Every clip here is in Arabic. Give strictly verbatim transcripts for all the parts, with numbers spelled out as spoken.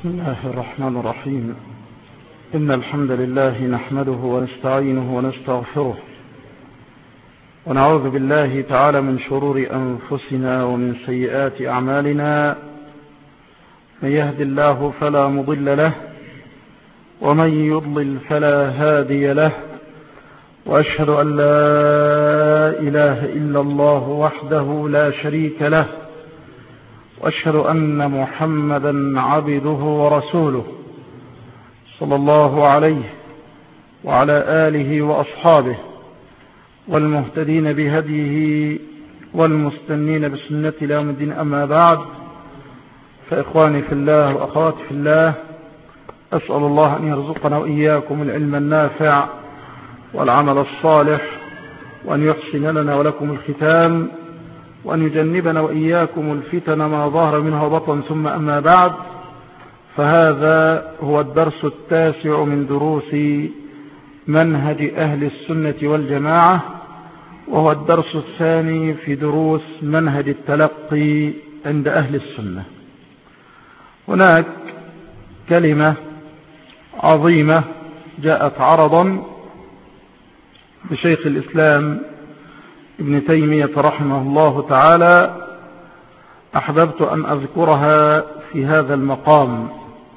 بسم الله الرحمن الرحيم. إن الحمد لله نحمده ونستعينه ونستغفره ونعوذ بالله تعالى من شرور أنفسنا ومن سيئات أعمالنا. من يهد الله فلا مضل له ومن يضلل فلا هادي له، وأشهد أن لا إله إلا الله وحده لا شريك له، وأشهد أن محمدا عبده ورسوله صلى الله عليه وعلى آله وأصحابه والمهتدين بهديه والمستنين بسنة إلى يوم الدين. أما بعد، فإخواني في الله وأخواتي في الله، أسأل الله أن يرزقنا وإياكم العلم النافع والعمل الصالح، وأن يحسن لنا ولكم الختام، وأن يجنبنا وإياكم الفتن ما ظهر منها وبطن. ثم أما بعد، فهذا هو الدرس التاسع من دروس منهج أهل السنة والجماعة، وهو الدرس الثاني في دروس منهج التلقي عند أهل السنة. هناك كلمة عظيمة جاءت عرضا بشيخ الإسلام ابن تيمية رحمه الله تعالى، أحببت أن أذكرها في هذا المقام.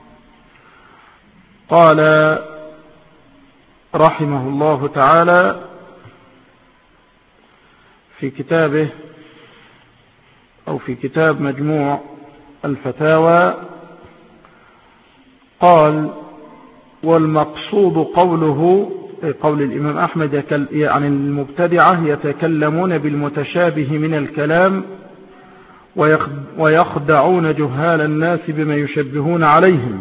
قال رحمه الله تعالى في كتابه أو في كتاب مجموع الفتاوى، قال: والمقصود قوله، قول الإمام أحمد عن المبتدعة: يتكلمون بالمتشابه من الكلام ويخدعون جهال الناس بما يشبهون عليهم،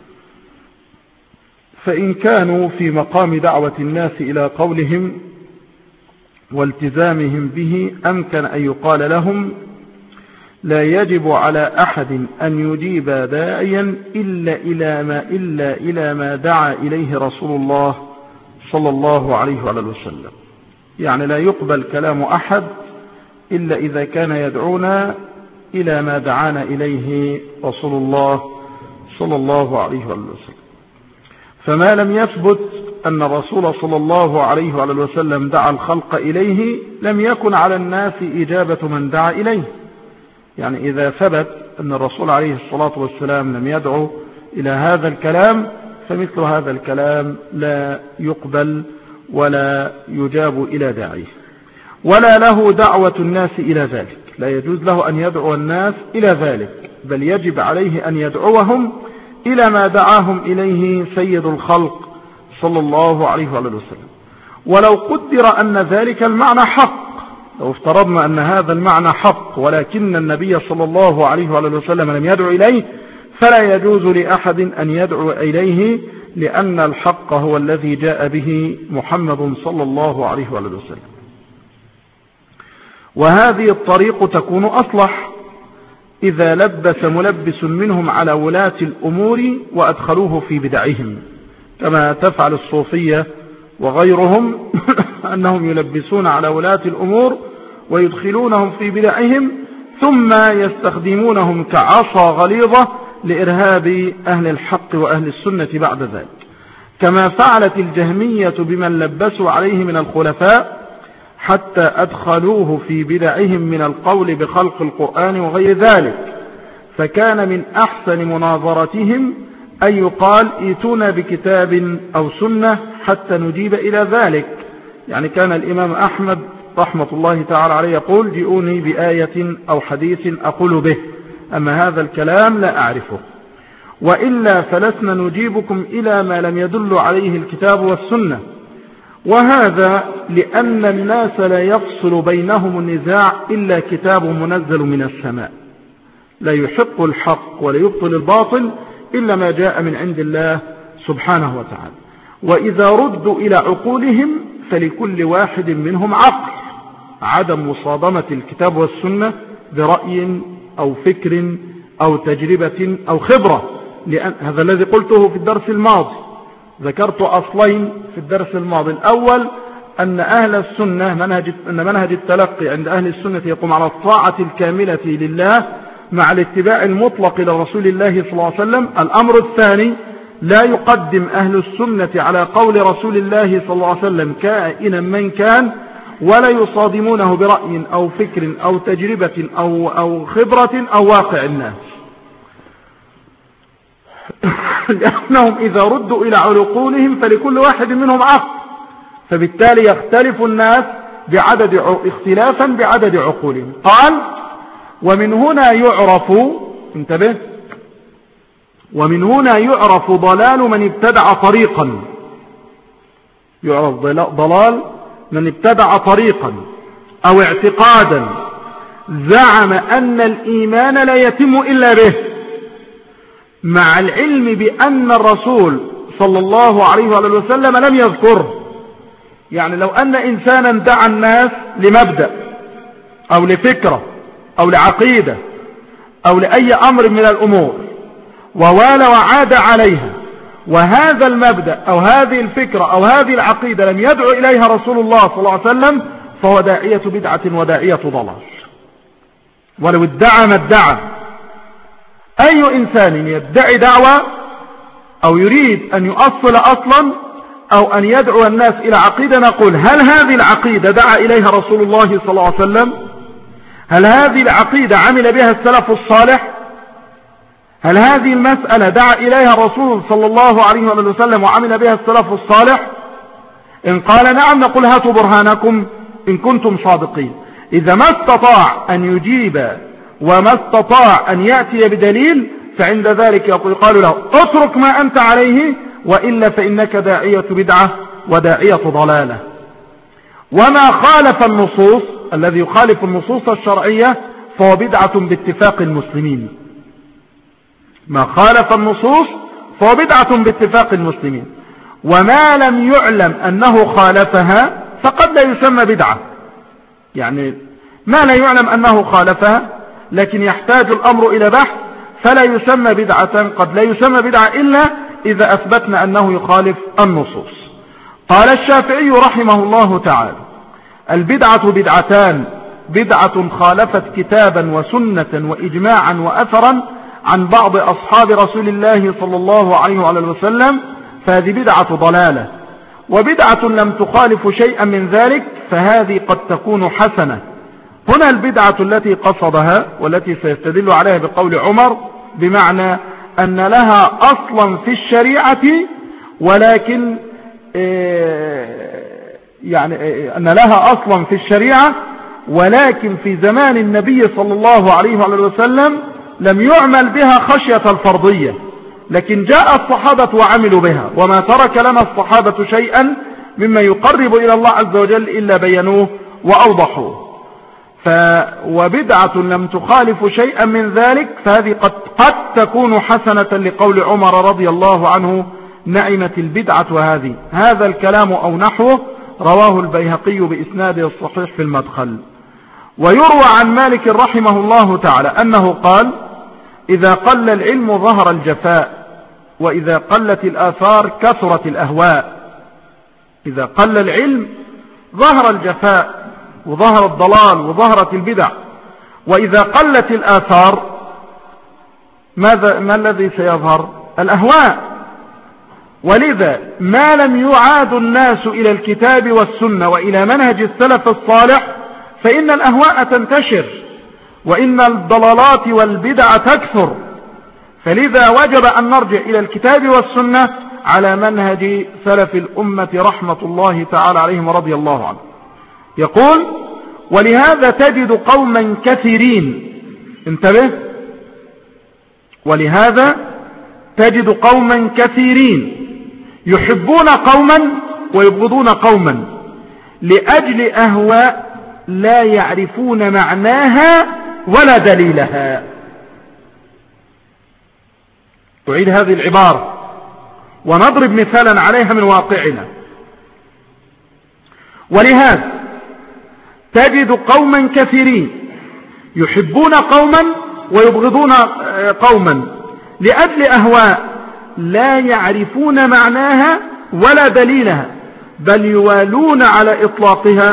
فإن كانوا في مقام دعوة الناس إلى قولهم والتزامهم به أمكن أن يقال لهم: لا يجب على أحد أن يجيب داعيا إلا إلى ما, إلا إلى ما دعا إليه رسول الله صلى الله عليه وآله وسلم. يعني لا يقبل كلام أحد إلا إذا كان يدعونا إلى ما دعانا إليه رسول الله صلى الله عليه وآله وسلم. فما لم يثبت أن الرسول صلى الله عليه وآله وسلم دعا الخلق إليه لم يكن على الناس إجابة من دعا إليه. يعني إذا ثبت أن الرسول عليه الصلاة والسلام لم يدعو إلى هذا الكلام، فمثل هذا الكلام لا يقبل ولا يجاب إلى داعيه، ولا له دعوة الناس إلى ذلك. لا يجوز له أن يدعو الناس إلى ذلك، بل يجب عليه أن يدعوهم إلى ما دعاهم إليه سيد الخلق صلى الله عليه وسلم. ولو قدر أن ذلك المعنى حق، لو افترضنا أن هذا المعنى حق ولكن النبي صلى الله عليه وسلم لم يدعو إليه، فلا يجوز لأحد أن يدعو إليه، لأن الحق هو الذي جاء به محمد صلى الله عليه وسلم. وهذه الطريق تكون أصلح إذا لبس ملبس منهم على ولاة الأمور وأدخلوه في بدعهم، كما تفعل الصوفية وغيرهم أنهم يلبسون على ولاة الأمور ويدخلونهم في بدعهم، ثم يستخدمونهم كعصا غليظة لإرهاب أهل الحق وأهل السنة بعد ذلك، كما فعلت الجهمية بمن لبسوا عليه من الخلفاء حتى أدخلوه في بدعهم من القول بخلق القرآن وغير ذلك. فكان من أحسن مناظرتهم أن يقال: ائتونا بكتاب أو سنة حتى نجيب إلى ذلك. يعني كان الإمام أحمد رحمة الله تعالى عليه يقول: جئوني بآية أو حديث أقول به، أما هذا الكلام لا أعرفه، وإلا فلسنا نجيبكم إلى ما لم يدل عليه الكتاب والسنة. وهذا لأن الناس لا يفصل بينهم النزاع إلا كتاب منزل من السماء، لا يحق الحق ولا يبطل الباطل إلا ما جاء من عند الله سبحانه وتعالى. وإذا ردوا إلى عقولهم فلكل واحد منهم عقل، عدم مصادمة الكتاب والسنة برأي أو فكر أو تجربة أو خبرة. لأن هذا الذي قلته في الدرس الماضي، ذكرت أصلين في الدرس الماضي: الأول أن أهل السنة منهج أن منهج التلقي عند أهل السنة يقوم على الطاعة الكاملة لله مع الاتباع المطلق لرسول الله صلى الله عليه وسلم. الأمر الثاني: لا يقدم أهل السنة على قول رسول الله صلى الله عليه وسلم كائنا من كان، ولا يصادمونه برأي أو فكر أو تجربة أو, أو خبرة أو واقع الناس، لأنهم إذا ردوا إلى عقولهم فلكل واحد منهم عقل، فبالتالي يختلف الناس بعدد اختلافا بعدد عقولهم. قال: ومن هنا يعرف، انتبه، ومن هنا يعرف ضلال من ابتدع طريقا، يعرف ضلال من ابتدع طريقا أو اعتقادا زعم أن الإيمان لا يتم إلا به، مع العلم بأن الرسول صلى الله عليه وسلم لم يذكره. يعني لو أن إنسانا دعا الناس لمبدأ أو لفكرة أو لعقيدة أو لأي أمر من الأمور ووال وعاد عليها، وهذا المبدأ أو هذه الفكرة أو هذه العقيدة لم يدعو إليها رسول الله صلى الله عليه وسلم، فهو داعية بدعة وداعية ضلال، ولو ادعى ما ادعى. أي إنسان يدعي دعوة أو يريد أن يؤصل أصلا أو أن يدعو الناس إلى عقيدة، نقول: هل هذه العقيدة دعا إليها رسول الله صلى الله عليه وسلم؟ هل هذه العقيدة عمل بها السلف الصالح؟ هل هذه المسألة دعا إليها الرسول صلى الله عليه وسلم وعمل بها السلف الصالح؟ إن قال نعم، نقول: هاتوا برهانكم إن كنتم صادقين. إذا ما استطاع أن يجيب وما استطاع أن يأتي بدليل، فعند ذلك يقال له: اترك ما أنت عليه، وإلا فإنك داعية بدعة وداعية ضلالة. وما خالف النصوص، الذي يخالف النصوص الشرعية، فهو بدعة باتفاق المسلمين. ما خالف النصوص فهو بدعة باتفاق المسلمين، وما لم يعلم أنه خالفها فقد لا يسمى بدعة. يعني ما لا يعلم أنه خالفها لكن يحتاج الأمر إلى بحث، فلا يسمى بدعة، قد لا يسمى بدعة إلا إذا أثبتنا أنه يخالف النصوص. قال الشافعي رحمه الله تعالى: البدعة بدعتان: بدعة خالفت كتابا وسنة وإجماعا وأثرا عن بعض أصحاب رسول الله صلى الله عليه وسلم، فهذه بدعة ضلالة. وبدعة لم تخالف شيئا من ذلك، فهذه قد تكون حسنة. هنا البدعة التي قصدها والتي سيستدل عليها بقول عمر، بمعنى أن لها أصلا في الشريعة، ولكن يعني أن لها أصلا في الشريعة ولكن في زمان النبي صلى الله عليه وسلم لم يعمل بها خشية الفرضية، لكن جاء الصحابة وعملوا بها، وما ترك لنا الصحابة شيئا مما يقرب إلى الله عز وجل إلا بينوه وأوضحوه. ف وبدعة لم تخالف شيئا من ذلك، فهذه قد, قد تكون حسنة، لقول عمر رضي الله عنه: نعمت البدعة هذه. هذا الكلام أو نحوه رواه البيهقي بإسناده الصحيح في المدخل. ويروى عن مالك رحمه الله تعالى أنه قال: إذا قل العلم ظهر الجفاء، وإذا قلت الآثار كثرت الأهواء. إذا قل العلم ظهر الجفاء وظهر الضلال وظهرت البدع، وإذا قلت الآثار ماذا ما الذي سيظهر؟ الأهواء. ولذا ما لم يعاد الناس إلى الكتاب والسنة وإلى منهج السلف الصالح فإن الأهواء تنتشر، وإن الضلالات والبدع تكثر. فلذا وجب أن نرجع إلى الكتاب والسنة على منهج سلف الأمة رحمة الله تعالى عليهم ورضي الله عنه. يقول: ولهذا تجد قوما كثيرين، انتبه، ولهذا تجد قوما كثيرين يحبون قوما ويبغضون قوما لأجل أهواء لا يعرفون معناها ولا دليلها. أعيد هذه العبارة ونضرب مثالا عليها من واقعنا. ولهذا تجد قوما كثيرين يحبون قوما ويبغضون قوما لأجل أهواء لا يعرفون معناها ولا دليلها، بل يوالون على إطلاقها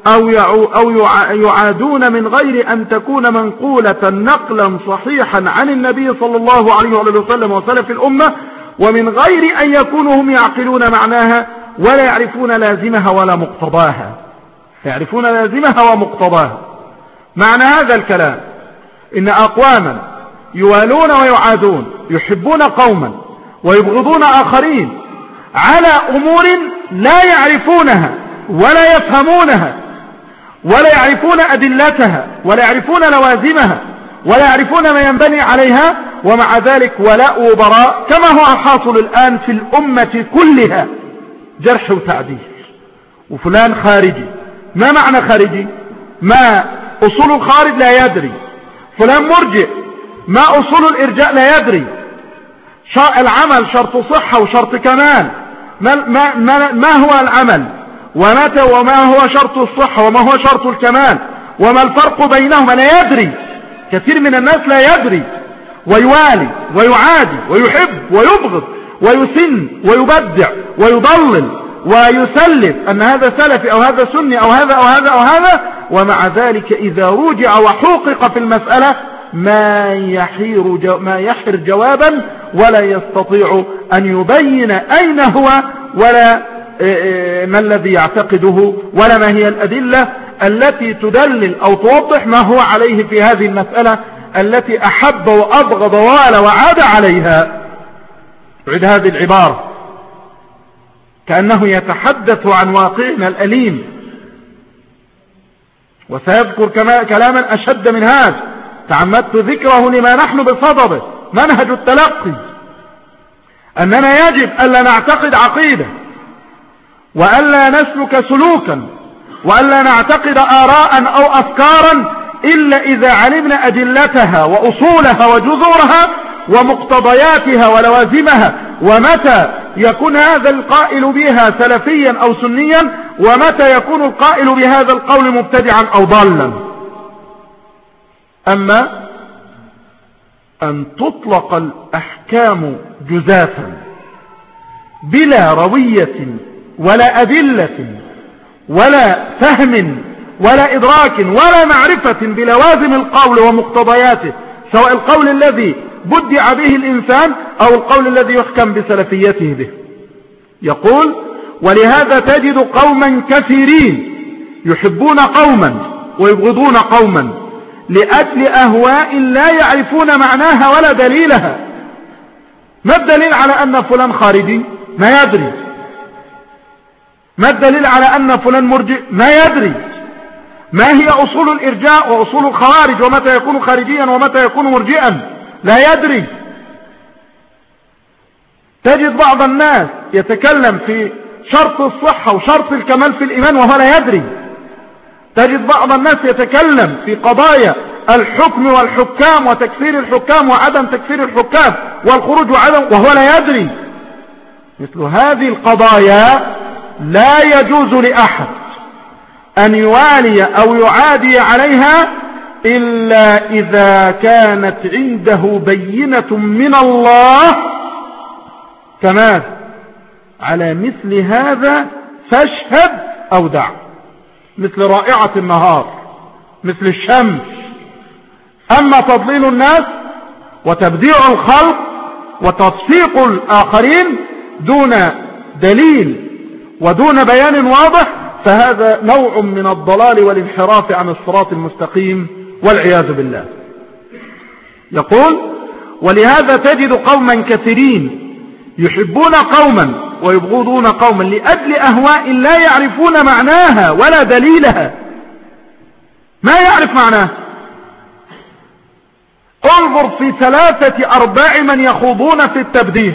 أو أو يعادون من غير أن تكون منقولة نقلا صحيحا عن النبي صلى الله عليه وسلم وسلف الأمة، ومن غير أن يكونوا هم يعقلون معناها ولا يعرفون لازمها ولا مقتضاها. يعرفون لازمها ومقتضاها. معنى هذا الكلام إن أقواما يوالون ويعادون، يحبون قوما ويبغضون آخرين على أمور لا يعرفونها ولا يفهمونها ولا يعرفون أدلتها ولا يعرفون لوازمها ولا يعرفون ما ينبني عليها، ومع ذلك ولاء وبراء كما هو الحاصل الآن في الأمة كلها، جرح وتعديل. وفلان خارجي، ما معنى خارجي؟ ما أصول الخارج لا يدري. فلان مرجئ، ما أصول الإرجاء لا يدري. العمل شرط صحة وشرط كمال، ما, ما, ما, ما هو العمل ومتى وما هو شرط الصحة وما هو شرط الكمال وما الفرق بينهما لا يدري. كثير من الناس لا يدري، ويوالي ويعادي ويحب ويبغض ويسن ويبدع ويضلل ويسلف أن هذا سلفي أو هذا سني أو هذا أو هذا أو هذا، ومع ذلك إذا رجع وحوقق في المسألة ما يحير جو ما يحر جوابا ولا يستطيع أن يبين أين هو ولا ما الذي يعتقده ولا ما هي الأدلة التي تدلل أو توضح ما هو عليه في هذه المسألة التي أحب وأبغض ووال وعاد عليها. بعد هذه العبارة كأنه يتحدث عن واقعنا الأليم، وسيذكر كلاما أشد من هذا تعمدت ذكره لما نحن بصدده، منهج التلقي، أننا يجب ألا نعتقد عقيدة وألا نسلك سلوكا وألا نعتقد آراء أو أفكارا إلا إذا علمنا أدلتها وأصولها وجذورها ومقتضياتها ولوازمها، ومتى يكون هذا القائل بها سلفيا أو سنيا ومتى يكون القائل بهذا القول مبتدعا أو ضالا. أما أن تطلق الأحكام جزافا بلا روية ولا أدلة ولا فهم ولا إدراك ولا معرفة بلوازم القول ومقتضياته، سواء القول الذي بدع به الإنسان أو القول الذي يحكم بسلفيته به. يقول: ولهذا تجد قوما كثيرين يحبون قوما ويبغضون قوما لأجل أهواء لا يعرفون معناها ولا دليلها. ما الدليل على أن فلان خارجي؟ ما يدري. ما الدليل على أن فلان مرجئ؟ ما يدري. ما هي أصول الإرجاء وأصول الخوارج ومتى يكون خارجيا ومتى يكون مرجئا؟ لا يدري. تجد بعض الناس يتكلم في شرط الصحة وشرط الكمال في الإيمان وهو لا يدري. تجد بعض الناس يتكلم في قضايا الحكم والحكام وتكفير الحكام وعدم تكفير الحكام والخروج وعدم وهو لا يدري. مثل هذه القضايا لا يجوز لأحد أن يوالي أو يعادي عليها إلا إذا كانت عنده بينة من الله. كما على مثل هذا فاشهد أو دع، مثل رائعة النهار، مثل الشمس. أما تضليل الناس وتبديع الخلق وتصفيق الآخرين دون دليل ودون بيان واضح فهذا نوع من الضلال والانحراف عن الصراط المستقيم والعياذ بالله. يقول: ولهذا تجد قوما كثيرين يحبون قوما ويبغضون قوما لأجل أهواء لا يعرفون معناها ولا دليلها. ما يعرف معناه. انظر في ثلاثة أرباع من يخوضون في التبديح،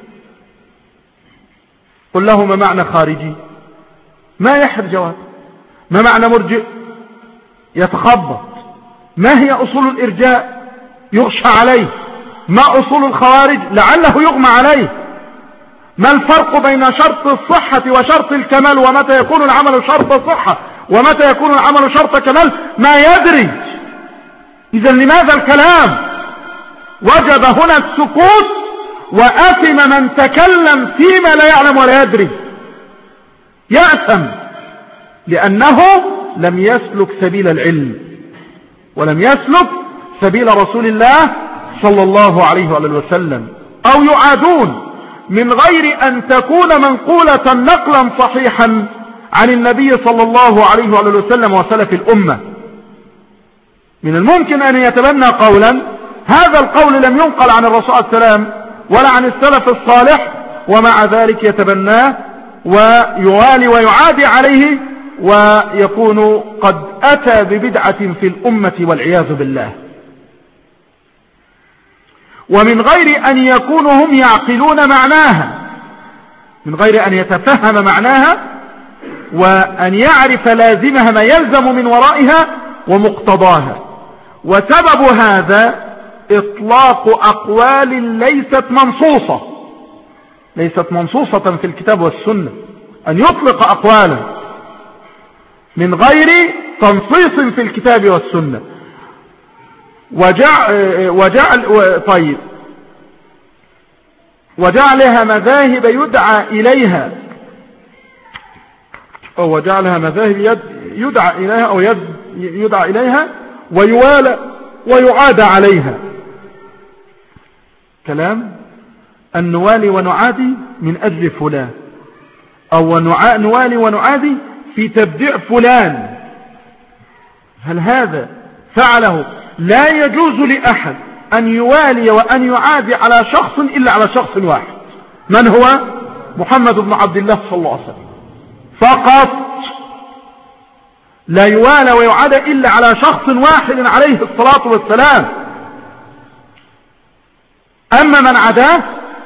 قل له ما معنى خارجي؟ ما يحر جواب. ما معنى مرجئ؟ يتخبط. ما هي أصول الإرجاء؟ يغشى عليه. ما أصول الخوارج؟ لعله يغمى عليه. ما الفرق بين شرط الصحة وشرط الكمال ومتى يكون العمل شرط صحة ومتى يكون العمل شرط كمال؟ ما يدري. إذن لماذا الكلام؟ وجب هنا السكوت، وأثم من تكلم فيما لا يعلم ولا يدري. يأثم لأنه لم يسلك سبيل العلم ولم يسلك سبيل رسول الله صلى الله عليه وآله وسلم، أو يعادون من غير أن تكون منقولة نقلا صحيحا عن النبي صلى الله عليه وآله وسلم وسلف الأمة. من الممكن أن يتبنى قولا هذا القول لم ينقل عن الرسول صلى الله عليه وسلم ولا عن السلف الصالح، ومع ذلك يتبناه ويوالي ويعادي عليه ويكون قد أتى ببدعة في الأمة والعياذ بالله، ومن غير أن يكونوا هم يعقلون معناها، من غير أن يتفهم معناها وأن يعرف لازمها ما يلزم من ورائها ومقتضاها. وسبب هذا إطلاق أقوال ليست منصوصة ليست منصوصة في الكتاب والسنة، أن يطلق أقوالا من غير تنصيص في الكتاب والسنة. وجعل, وجعل طيب وجعلها مذاهب يدعى إليها أو وجعلها مذاهب يدعى إليها أو يدعى إليها ويوالى ويعاد عليها. كلام أن نوالي ونعادي من أجل فلان، أو نوالي ونعادي في تبديع فلان، هل هذا فعله؟ لا يجوز لأحد أن يوالي وأن يعادي على شخص إلا على شخص واحد، من هو؟ محمد بن عبد الله صلى الله عليه وسلم فقط. لا يوالى ويعادى إلا على شخص واحد عليه الصلاة والسلام. أما من عداه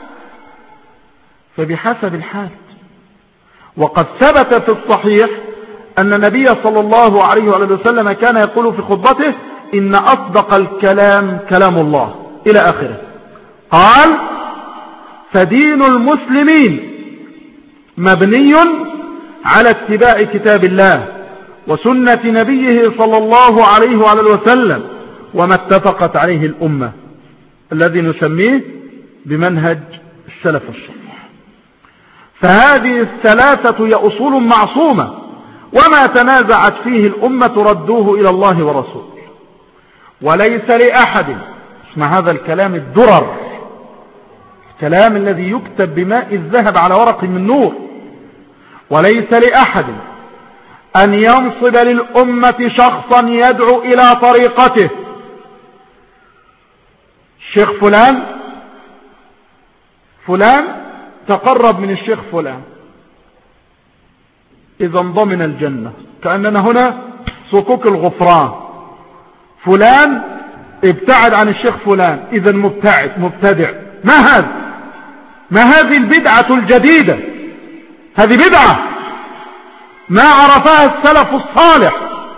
فبحسب الحال. وقد ثبت في الصحيح أن النبي صلى الله عليه وسلم كان يقول في خطبته إن أصدق الكلام كلام الله إلى آخره. قال فدين المسلمين مبني على اتباع كتاب الله وسنة نبيه صلى الله عليه وسلم وما اتفقت عليه الأمة، الذي نسميه بمنهج السلف الصالح. فهذه الثلاثة هي أصول معصومة، وما تنازعت فيه الأمة ردوه إلى الله ورسوله. وليس لأحد، اسمع هذا الكلام الدرر، الكلام الذي يكتب بماء الذهب على ورق من نور، وليس لأحد أن ينصب للأمة شخصا يدعو إلى طريقته. الشيخ فلان فلان تقرب من الشيخ فلان إذا ضمن الجنة، كأننا هنا صكوك الغفران. فلان ابتعد عن الشيخ فلان إذا مبتعد مبتدع. ما هذا؟ ما هذه البدعة الجديدة؟ هذه بدعة ما عرفها السلف الصالح.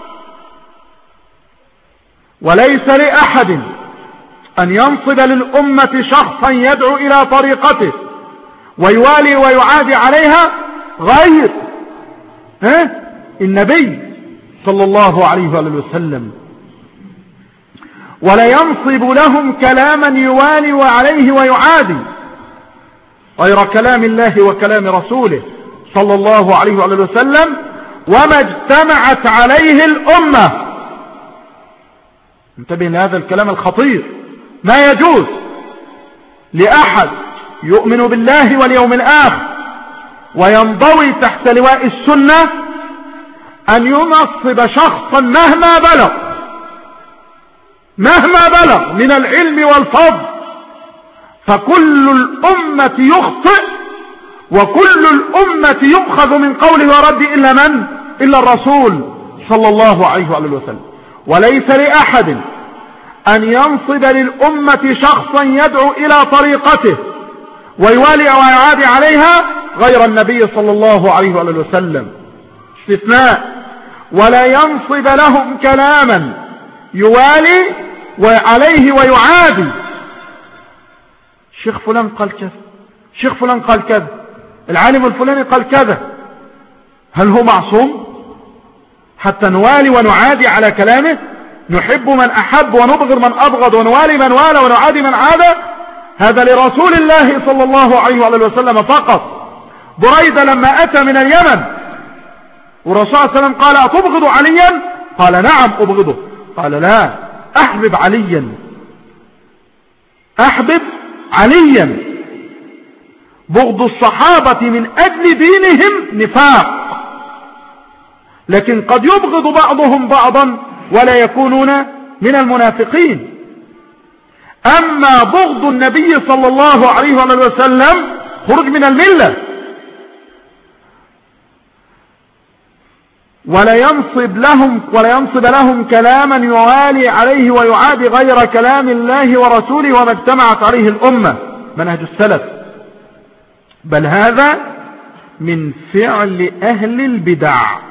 وليس لأحد أن ينصب للأمة شخصا يدعو إلى طريقته ويوالي ويعادي عليها غير ها؟ النبي صلى الله عليه وسلم. ولا ينصب لهم كلاما يوالي وعليه ويعادي غير كلام الله وكلام رسوله صلى الله عليه وسلم وما اجتمعت عليه الأمة. انتبه لهذا الكلام الخطير. ما يجوز لأحد يؤمن بالله واليوم الآخر وينضوي تحت لواء السنة أن ينصب شخصا مهما بلغ مهما بلغ من العلم والفضل، فكل الأمة يخطئ وكل الأمة يؤخذ من قوله ورد إلا من؟ إلا الرسول صلى الله عليه وسلم. وليس لأحد أن ينصب للأمة شخصا يدعو إلى طريقته ويوالي ويعادي عليها غير النبي صلى الله عليه وسلم. استثناء. ولا ينصب لهم كلاما يوالي وعليه ويعادي. الشيخ فلان قال كذا، الشيخ فلان قال كذا، العالم الفلاني قال كذا. هل هو معصوم حتى نوالي ونعادي على كلامه؟ نحب من أحب ونبغض من أبغض ونوالي من والى ونعادي من عادى؟ هذا لرسول الله صلى الله عليه وسلم فقط. بريدة لما أتى من اليمن والرسول صلى الله عليه وسلم قال أتبغض عليا؟ قال نعم أبغضه. قال لا، أحبب عليا، أحبب عليا. بغض الصحابة من أجل دينهم نفاق، لكن قد يبغض بعضهم بعضا ولا يكونون من المنافقين. أما بغض النبي صلى الله عليه وسلم خروج من الملة. ولا ينصب لهم ولا ينصب لهم كلاما يوالي عليه ويعادي غير كلام الله ورسوله وما اجتمعت عليه الأمة، منهج السلف. بل هذا من فعل أهل البدع.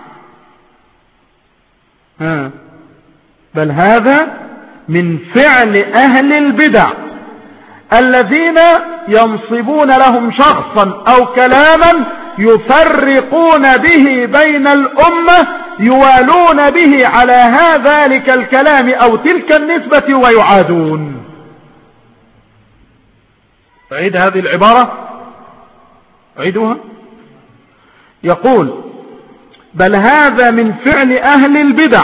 ها بل هذا من فعل أهل البدع الذين ينصبون لهم شخصا أو كلاما يفرقون به بين الأمة، يوالون به على ذلك الكلام أو تلك النسبة ويعادون. أعيد هذه العبارة، أعيدها. يقول بل هذا من فعل أهل البدع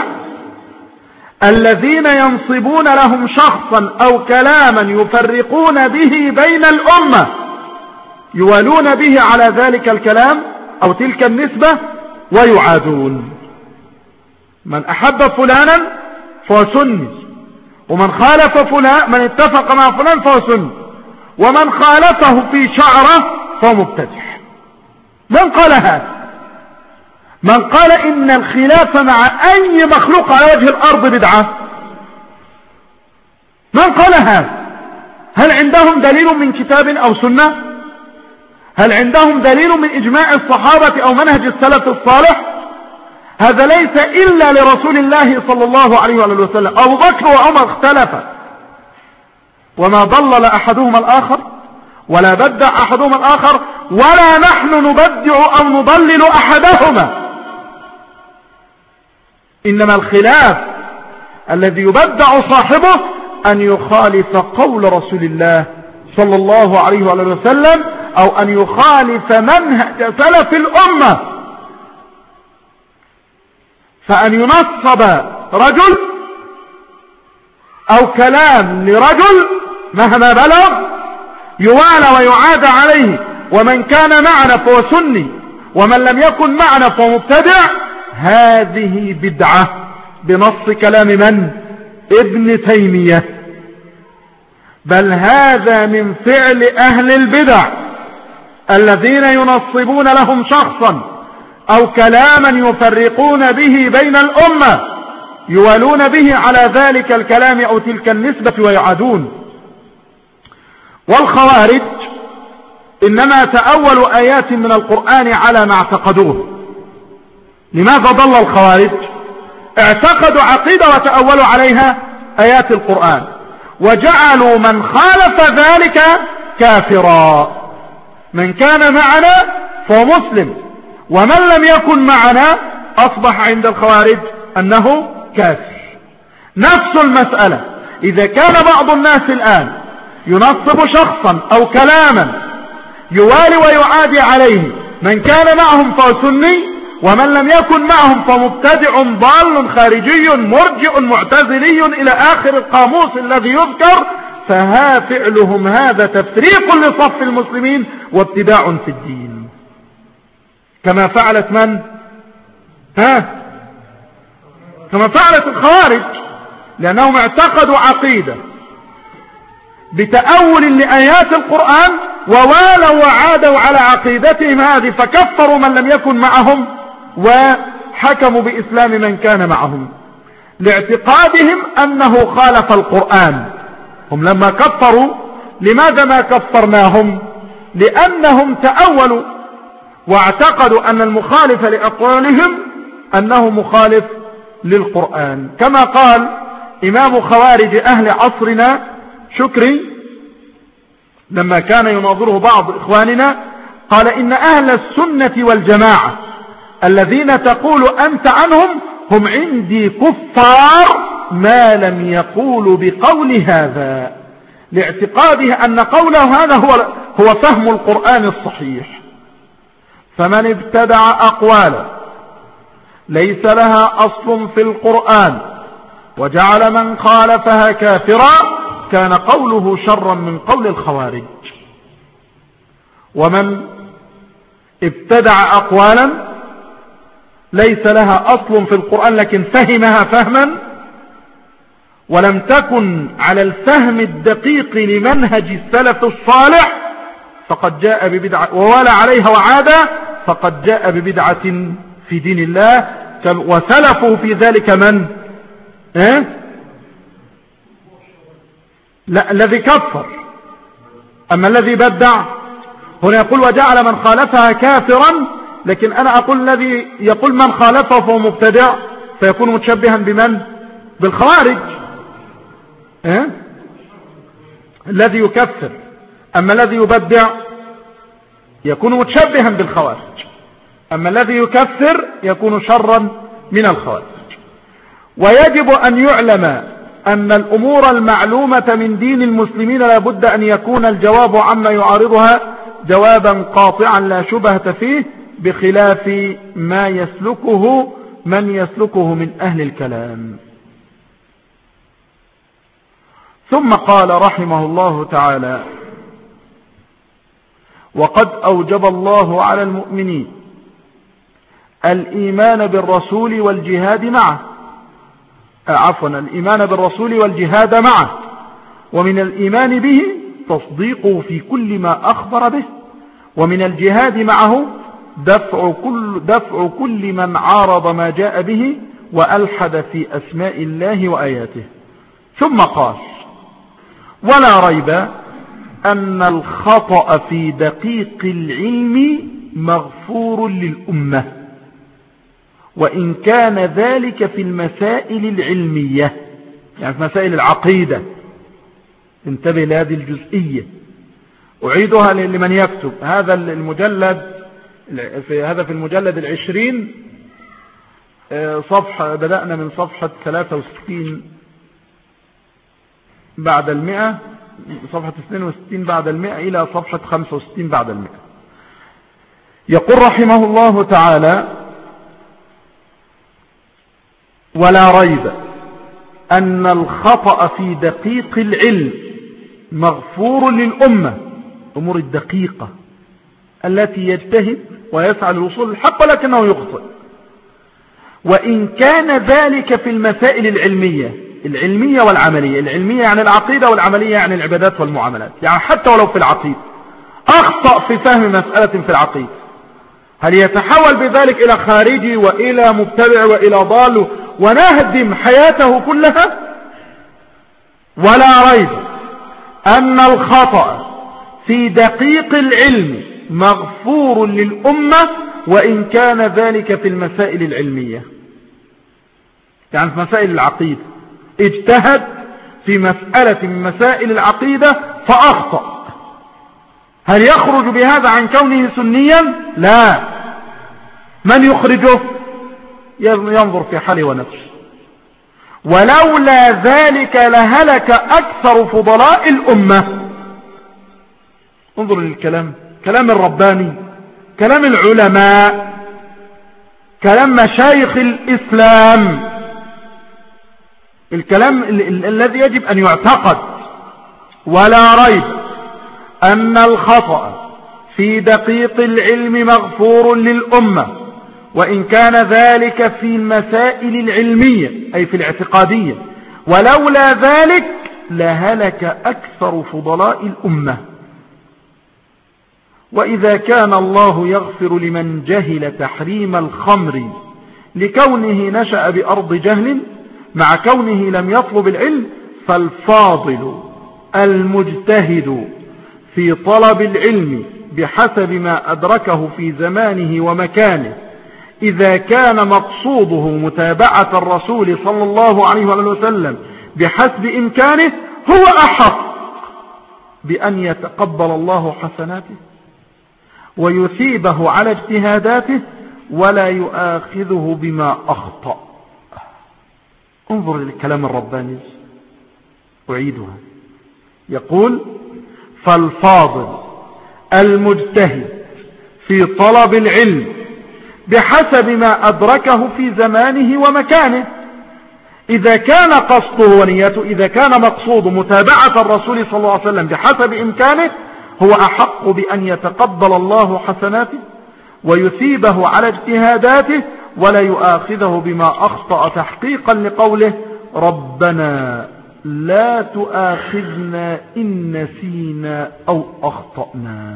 الذين ينصبون لهم شخصا أو كلاما يفرقون به بين الأمة، يوالون به على ذلك الكلام أو تلك النسبة ويعادون. من أحب فلانا فهو سني، ومن خالف فلان، من اتفق مع فلان فهو سني، ومن خالفه في شعره فهو مبتدع. من قال هذا؟ من قال إن الخلاف مع أي مخلوق على وجه الأرض بدعة؟ من قال هذا؟ هل عندهم دليل من كتاب أو سنة؟ هل عندهم دليل من إجماع الصحابة أو منهج السلف الصالح؟ هذا ليس إلا لرسول الله صلى الله عليه وسلم. أبو بكر وعمر اختلفا وما ضلل أحدهما الآخر ولا بدع أحدهما الآخر، ولا نحن نبدع أو نضلل أحدهما. إنما الخلاف الذي يبدع صاحبه أن يخالف قول رسول الله صلى الله عليه وسلم أو أن يخالف منهج سلف الأمة. فأن ينصب رجل أو كلام لرجل مهما بلغ يوالى ويعاد عليه، ومن كان معنا فهو سني ومن لم يكن معنا فهو مبتدع. هذه بدعة بنص كلام من؟ ابن تيمية. بل هذا من فعل أهل البدع الذين ينصبون لهم شخصا أو كلاما يفرقون به بين الأمة، يوالون به على ذلك الكلام أو تلك النسبة ويعادون. والخوارج إنما تأولوا آيات من القرآن على ما اعتقدوه. لماذا ضل الخوارج؟ اعتقدوا عقيدة وتأولوا عليها آيات القرآن، وجعلوا من خالف ذلك كافرا. من كان معنا فهو مسلم، ومن لم يكن معنا أصبح عند الخوارج أنه كافر. نفس المسألة إذا كان بعض الناس الآن ينصب شخصا أو كلاما يوالي ويعادي عليه، من كان معهم فهو سني، ومن لم يكن معهم فمبتدع ضال خارجي مرجئ معتزلي إلى آخر القاموس الذي يذكر. فها فعلهم هذا تفريق لصف المسلمين وابتداع في الدين، كما فعلت من؟ ها كما فعلت الخوارج، لأنهم اعتقدوا عقيدة بتأول لآيات القرآن ووالوا وعادوا على عقيدتهم هذه، فكفروا من لم يكن معهم وحكموا بإسلام من كان معهم لاعتقادهم أنه خالف القرآن. هم لما كفروا لماذا ما كفرناهم؟ لأنهم تأولوا واعتقدوا أن المخالف لأقوالهم أنه مخالف للقرآن، كما قال إمام خوارج أهل عصرنا شكري لما كان يناظره بعض إخواننا، قال إن أهل السنة والجماعة الذين تقول أنت عنهم هم عندي كفار ما لم يقولوا بقول هذا، لاعتقاده أن قوله هذا هو, هو فهم القرآن الصحيح. فمن ابتدع أقوالا ليس لها أصل في القرآن وجعل من خالفها كافرا كان قوله شرا من قول الخوارج. ومن ابتدع أقوالا ليس لها أصل في القرآن لكن فهمها فهما ولم تكن على الفهم الدقيق لمنهج السلف الصالح فقد جاء ببدعة، ووالى عليها وعاد فقد جاء ببدعة في دين الله. وسلفه في ذلك من اه؟ لا الذي كفر. أما الذي بدع هنا يقول وجعل من خالفها كافرا، لكن أنا أقول الذي يقول من خالفه فهو مبتدع فيكون متشبها بمن؟ بالخوارج. اه؟ الذي يكفر. أما الذي يبدع يكون متشبها بالخوارج، أما الذي يكفر يكون شرا من الخوارج. ويجب أن يعلم أن الأمور المعلومة من دين المسلمين لا بد أن يكون الجواب عما يعارضها جوابا قاطعا لا شبهة فيه، بخلاف ما يسلكه من يسلكه من أهل الكلام. ثم قال رحمه الله تعالى: وقد أوجب الله على المؤمنين الإيمان بالرسول والجهاد معه عفوا الإيمان بالرسول والجهاد معه، ومن الإيمان به تصديقه في كل ما أخبر به، ومن الجهاد معه دفع كل, دفع كل من عارض ما جاء به وألحد في أسماء الله وآياته. ثم قال: ولا ريب أن الخطأ في دقيق العلم مغفور للأمة، وإن كان ذلك في المسائل العلمية، يعني في مسائل العقيدة. انتبه لهذه الجزئية، أعيدها لمن يكتب. هذا المجلد في هذا في المجلد العشرين صفحة، بدأنا من صفحة ثلاثة وستين بعد المئة، صفحة اثنين وستين بعد المئة إلى صفحة خمسة وستين بعد المئة. يقول رحمه الله تعالى: ولا ريب أن الخطأ في دقيق العلم مغفور للأمة، أمور الدقيقة التي يجتهد ويسعى للوصول للحق ولكنه يخطئ، وإن كان ذلك في المسائل العلمية العلمية والعملية. العلمية يعني العقيدة، والعملية يعني العبادات والمعاملات. يعني حتى ولو في العقيدة أخطأ في فهم مسألة في العقيدة، هل يتحول بذلك إلى خارجي وإلى مبتدع وإلى ضال ونهدم حياته كلها؟ ولا ريب أن الخطأ في دقيق العلم مغفور للأمة، وإن كان ذلك في المسائل العلمية. يعني في مسائل العقيدة اجتهد في مسألة من مسائل العقيدة فأخطأ، هل يخرج بهذا عن كونه سنيا؟ لا. من يخرجه؟ ينظر في حاله ونفسه. ولولا ذلك لهلك أكثر فضلاء الأمة. انظر للكلام، كلام الرباني، كلام العلماء، كلام مشايخ الإسلام، الكلام الذي يجب أن يعتقد. ولا ريب أن الخطأ في دقيق العلم مغفور للأمة، وإن كان ذلك في المسائل العلمية أي في الاعتقادية، ولولا ذلك لهلك أكثر فضلاء الأمة. وإذا كان الله يغفر لمن جهل تحريم الخمر لكونه نشأ بأرض جهل مع كونه لم يطلب العلم، فالفاضل المجتهد في طلب العلم بحسب ما أدركه في زمانه ومكانه، إذا كان مقصوده متابعة الرسول صلى الله عليه وسلم بحسب إمكانه، هو أحق بأن يتقبل الله حسناته ويثيبه على اجتهاداته ولا يؤاخذه بما أخطأ. انظر للكلام الرباني، أعيدها. يقول: فالفاضل المجتهد في طلب العلم بحسب ما أدركه في زمانه ومكانه. إذا كان قصده ونيته، إذا كان مقصود متابعة الرسول صلى الله عليه وسلم بحسب إمكانه، هو أحق بأن يتقبل الله حسناته ويثيبه على اجتهاداته ولا يؤاخذه بما أخطأ، تحقيقا لقوله ربنا لا تؤاخذنا إن نسينا أو أخطأنا.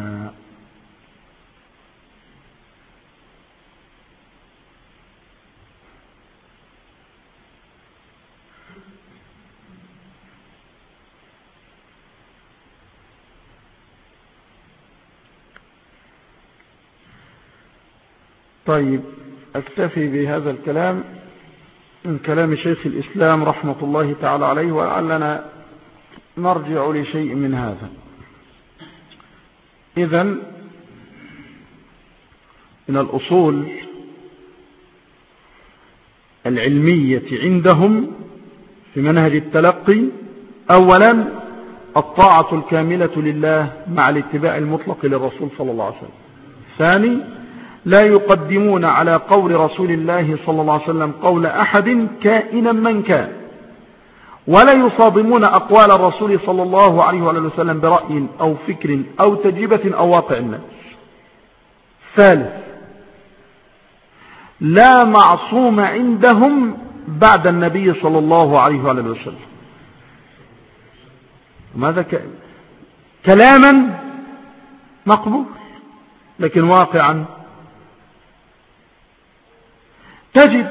طيب، أكتفي بهذا الكلام من كلام شيخ الإسلام رحمة الله تعالى عليه، ولعلنا نرجع لشيء من هذا. إذن من الأصول العلمية عندهم في منهج التلقي أولا الطاعة الكاملة لله مع الاتباع المطلق للرسول صلى الله عليه وسلم. ثاني، لا يقدمون على قول رسول الله صلى الله عليه وسلم قول أحد كائنا من كان، ولا يصادمون أقوال الرسول صلى الله عليه وسلم برأي أو فكر أو تجربة أو واقع الناس. ثالث، لا معصوم عندهم بعد النبي صلى الله عليه وسلم. ماذا ك... كلاما مقبول، لكن واقعا تجد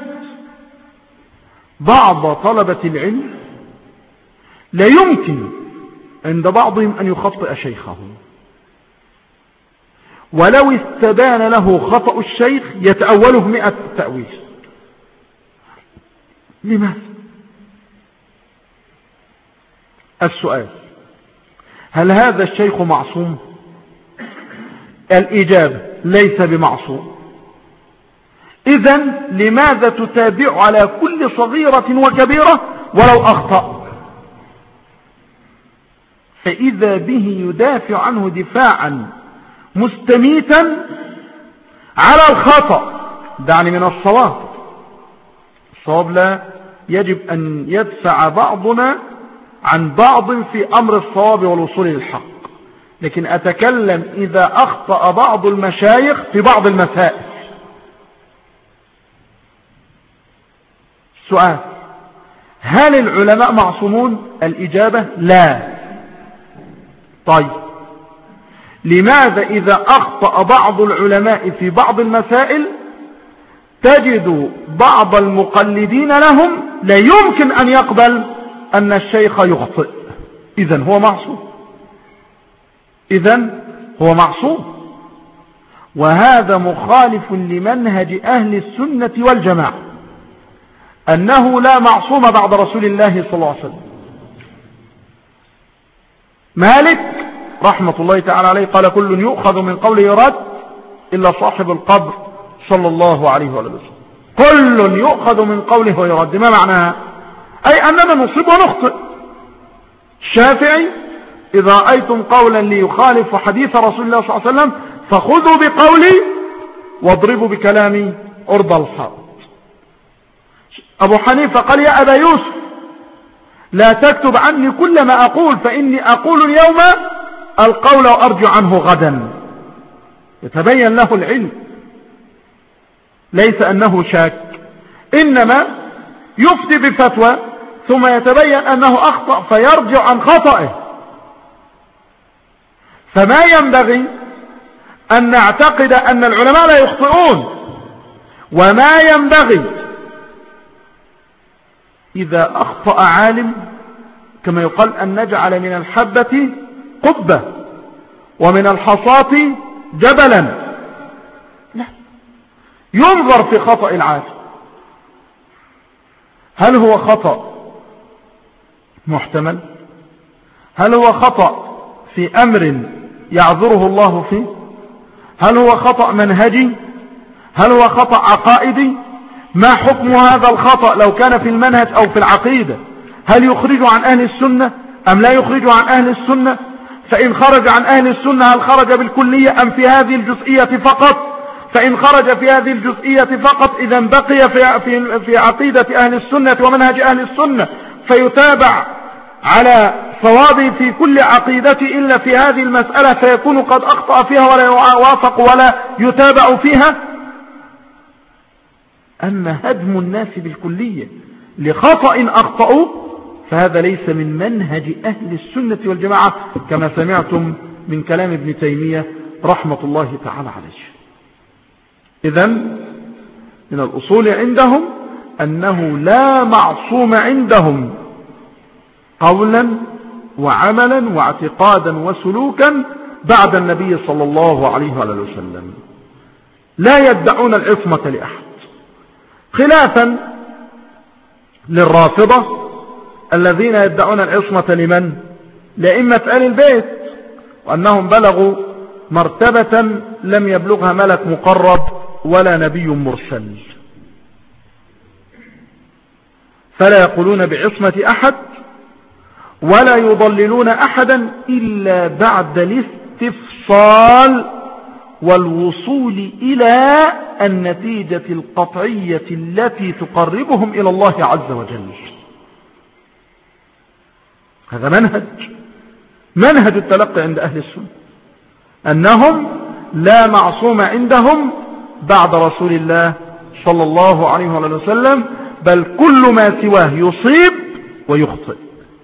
بعض طلبة العلم لا يمكن عند بعضهم أن يخطئ شيخه، ولو استبان له خطأ الشيخ يتأوله مئة تأويل. لماذا؟ السؤال: هل هذا الشيخ معصوم؟ الإجابة: ليس بمعصوم. إذن لماذا تتابع على كل صغيرة وكبيرة ولو أخطأ؟ فإذا به يدافع عنه دفاعا مستميتا على الخطأ. دعني من الصواب. الصواب لا يجب أن يدفع بعضنا عن بعض في أمر الصواب والوصول للحق، لكن أتكلم إذا أخطأ بعض المشايخ في بعض المسائل. سؤال: هل العلماء معصومون؟ الإجابة: لا. طيب، لماذا إذا أخطأ بعض العلماء في بعض المسائل تجد بعض المقلدين لهم لا يمكن أن يقبل أن الشيخ يخطئ؟ إذن هو معصوم. إذن هو معصوم، وهذا مخالف لمنهج أهل السنة والجماعة، أنه لا معصوم بعد رسول الله صلى الله عليه وسلم. مالك رحمة الله تعالى عليه قال: كل يؤخذ من قوله يرد إلا صاحب القبر صلى الله عليه وسلم. كل يؤخذ من قوله ويرد، ما معناها؟ أي أننا نصيب ونخطئ. الشافعي: إذا رأيتم قولا ليخالف حديث رسول الله صلى الله عليه وسلم فخذوا بقولي واضربوا بكلامي أرض الحائط. أبو حنيفة قال: يا أبا يوسف، لا تكتب عني كل ما أقول، فإني أقول اليوم القول وأرجع عنه غدا. يتبين له العلم، ليس أنه شاك، إنما يفتي بفتوى ثم يتبين أنه أخطأ فيرجع عن خطئه. فما ينبغي أن نعتقد أن العلماء لا يخطئون، وما ينبغي إذا أخطأ عالم كما يقال أن نجعل من الحبة قبة ومن الحصاة جبلا. لا، ينظر في خطأ العالم، هل هو خطأ محتمل؟ هل هو خطأ في أمر يعذره الله فيه؟ هل هو خطأ منهجي؟ هل هو خطأ عقائدي؟ ما حكم هذا الخطأ لو كان في المنهج أو في العقيدة؟ هل يخرج عن أهل السنة أم لا يخرج عن أهل السنة؟ فإن خرج عن أهل السنة هل خرج بالكلية أم في هذه الجزئية فقط؟ فإن خرج في هذه الجزئية فقط إذا بقي في, في, في عقيدة أهل السنة ومنهج أهل السنة فيتابع على صوابه في كل عقيدة إلا في هذه المسألة فيكون قد أخطأ فيها ولا يوافق ولا يتابع فيها. أما هدم الناس بالكلية لخطأ أخطأوا فهذا ليس من منهج أهل السنة والجماعة كما سمعتم من كلام ابن تيمية رحمة الله تعالى عليه. إذن من الأصول عندهم أنه لا معصوم عندهم قولا وعملا واعتقادا وسلوكا بعد النبي صلى الله عليه وسلم، لا يدعون العصمة لأحد، خلافا للرافضة الذين يدعون العصمة لمن؟ لأئمة آل البيت، وأنهم بلغوا مرتبة لم يبلغها ملك مقرب ولا نبي مرسل، فلا يقولون بعصمة أحد ولا يضللون أحدا إلا بعد الاستفصال والوصول إلى النتيجة القطعية التي تقربهم إلى الله عز وجل. هذا منهج منهج التلقي عند أهل السنة، أنهم لا معصوم عندهم بعد رسول الله صلى الله عليه وسلم، بل كل ما سواه يصيب ويخطئ،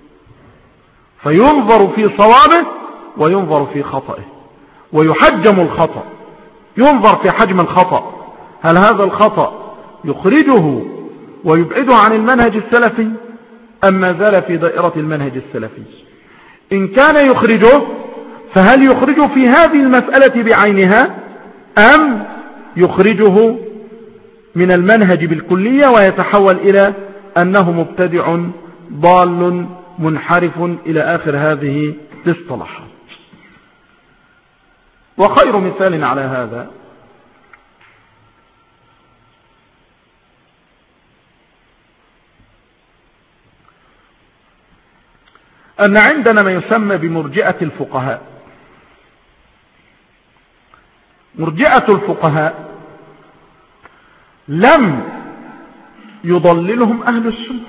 فينظر في صوابه وينظر في خطئه ويحجم الخطأ، ينظر في حجم الخطأ، هل هذا الخطأ يخرجه ويبعده عن المنهج السلفي أم ما زال في دائرة المنهج السلفي؟ إن كان يخرجه فهل يخرجه في هذه المسألة بعينها أم يخرجه من المنهج بالكلية ويتحول إلى أنه مبتدع ضال منحرف إلى آخر هذه الاصطلاحات؟ وخير مثال على هذا أن عندنا ما يسمى بمرجئة الفقهاء. مرجئة الفقهاء لم يضللهم أهل السنة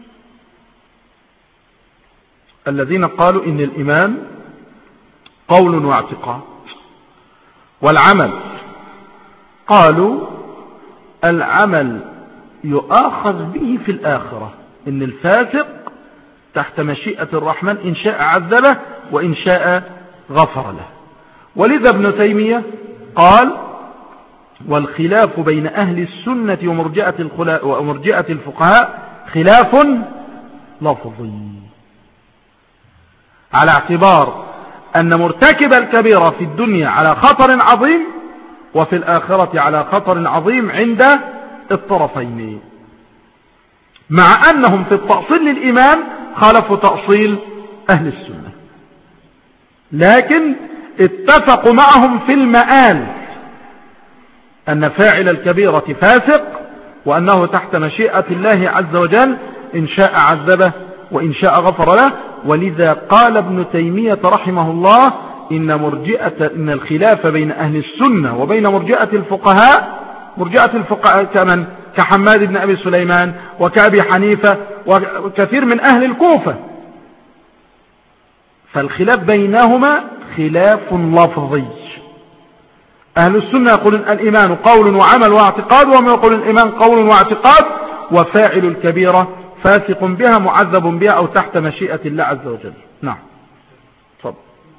الذين قالوا إن الإيمان قول واعتقاد، والعمل قالوا العمل يؤاخذ به في الآخرة، إن الفاسق تحت مشيئة الرحمن إن شاء عذبه وإن شاء غفر له. ولذا ابن تيمية قال والخلاف بين أهل السنة ومرجئة ومرجئة الفقهاء خلاف لفظي، على اعتبار أن مرتكب الكبيرة في الدنيا على خطر عظيم وفي الآخرة على خطر عظيم عند الطرفين، مع أنهم في التأصيل للإيمان خالفوا تأصيل أهل السنة، لكن اتفقوا معهم في المآل أن فاعل الكبيرة فاسق وأنه تحت مشيئة الله عز وجل إن شاء عذبه وإن شاء غفر له. ولذا قال ابن تيمية رحمه الله إن مرجئة إن الخلاف بين أهل السنة وبين مرجئة الفقهاء، مرجئة الفقهاء كمن كحماد بن أبي سليمان وكأبي حنيفة وكثير من أهل الكوفة، فالخلاف بينهما خلاف لفظي. أهل السنة يقولون الإيمان قول وعمل واعتقاد، وهم يقولون الإيمان قول واعتقاد وفاعل الكبيرة فاسق بها معذب بها أو تحت مشيئة الله عز وجل. نعم تفضل.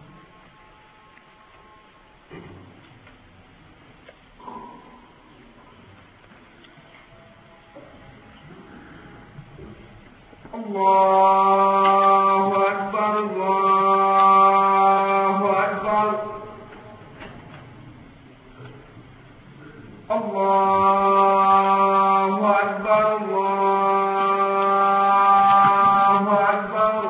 الله أكبر الله أكبر الله أكبر الله أكبر.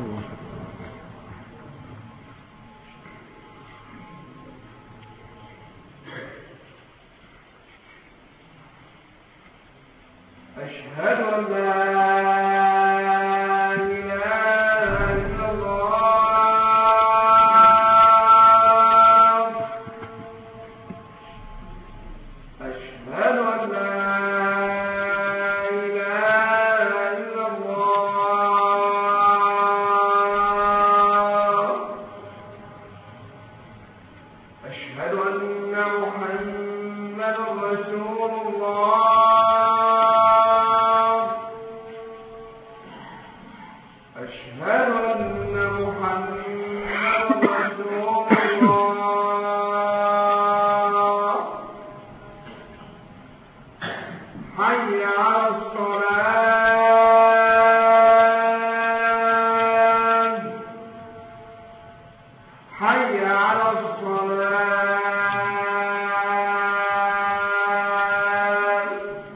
أشهد أن لا أشهد أن محمدا رسول الله. أشهد أن محمدا رسول الله. حي على الصلاة. حي على الصلاة.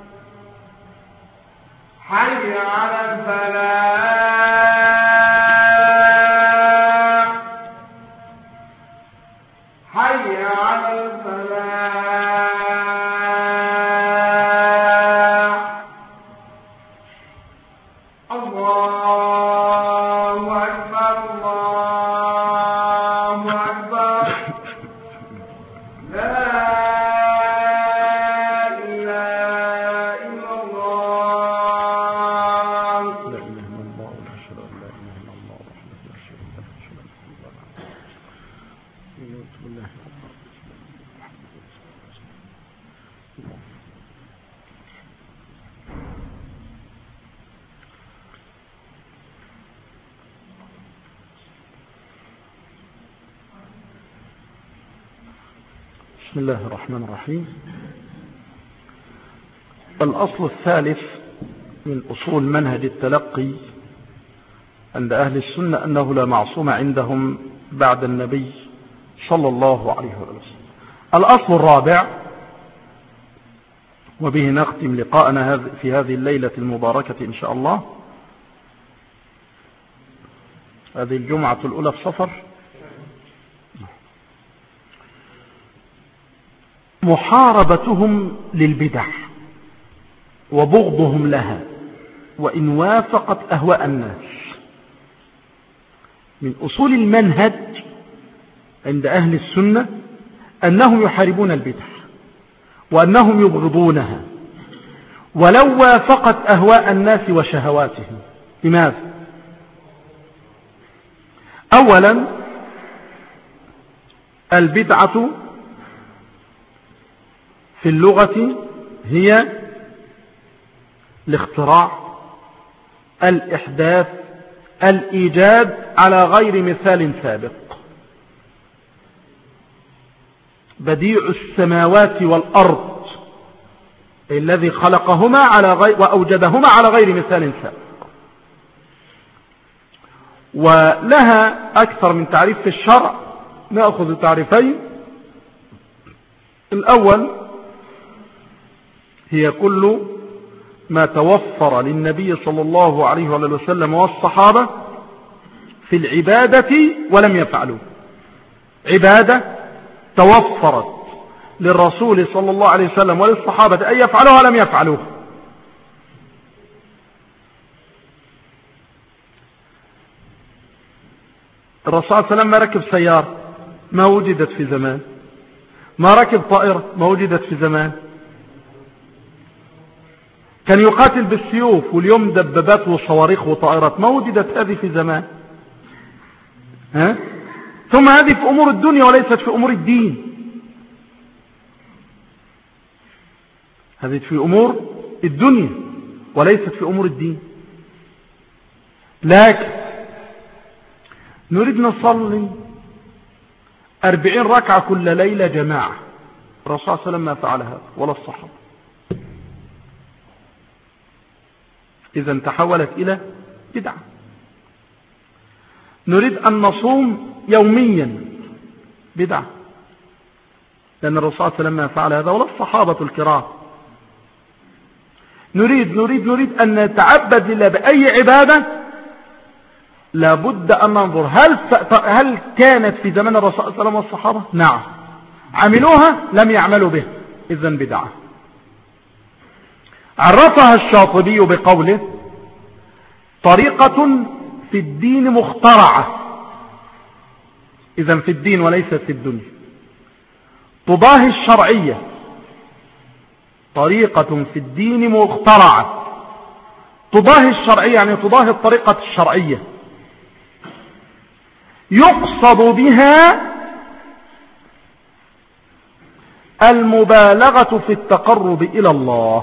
حي على الفلاح. حي على الفلاح. الله أكبر الله أكبر. لا إله إلا الله. لا إله إلا الله وأشهد أن لا إله إلا الله وحده لا شريك له وأشهد أن محمدا رسول الله. بسم الله الرحمن الرحيم. الأصل الثالث من أصول منهج التلقي عند أهل السنة أنه لا معصوم عندهم بعد النبي صلى الله عليه وسلم. الأصل الرابع، وبه نختم لقاءنا في هذه الليلة المباركة إن شاء الله، هذه الجمعة الأولى في صفر، محاربتهم للبدع وبغضهم لها وإن وافقت أهواء الناس. من أصول المنهج عند أهل السنة أنهم يحاربون البدع وأنهم يبغضونها ولو وافقت أهواء الناس وشهواتهم. لماذا؟ أولا، البدعة في اللغة هي الاختراع، الإحداث، الإيجاد على غير مثال سابق. بديع السماوات والأرض الذي خلقهما على غير وأوجدهما على غير مثال سابق. ولها أكثر من تعريف في الشرع، نأخذ تعريفين. الأول هي كل ما توفر للنبي صلى الله عليه وسلم والصحابة في العبادة ولم يفعلوا. عبادة توفرت للرسول صلى الله عليه وسلم وللصحابة أن يفعلوها ولم يفعلوها. الرسول صلى الله عليه وسلم ما ركب سيارة، ما وجدت في زمان. ما ركب طائرة، ما وجدت في زمان. كان يقاتل بالسيوف، واليوم دبابات وصواريخ وطائرات، ما وجدت هذه في زمان. ها؟ ثم هذه في أمور الدنيا وليست في أمور الدين. هذه في أمور الدنيا وليست في أمور الدين. لكن نريد نصلي أربعين ركعة كل ليلة جماعة، الرسول صلى الله عليه وسلم ما فعل هذا ولا الصحابة. إذا تحولت إلى بدعة. نريد أن نصوم يوميا، بدعة، لأن الرسول صلى الله عليه وسلم ما فعل هذا ولا الصحابة الكرام. نريد نريد نريد أن نتعبد لله بأي عبادة، لابد أن ننظر هل هل كانت في زمن الرسول صلى الله عليه وسلم والصحابة؟ نعم. عملوها؟ لم يعملوا به، إذن بدعة. عرفها الشاطبي بقوله: طريقة في الدين مخترعة، إذن في الدين وليست في الدنيا، تضاهي الشرعية. طريقة في الدين مخترعة تضاهي الشرعية، يعني تضاهي الطريقة الشرعية، يقصد بها المبالغة في التقرب إلى الله،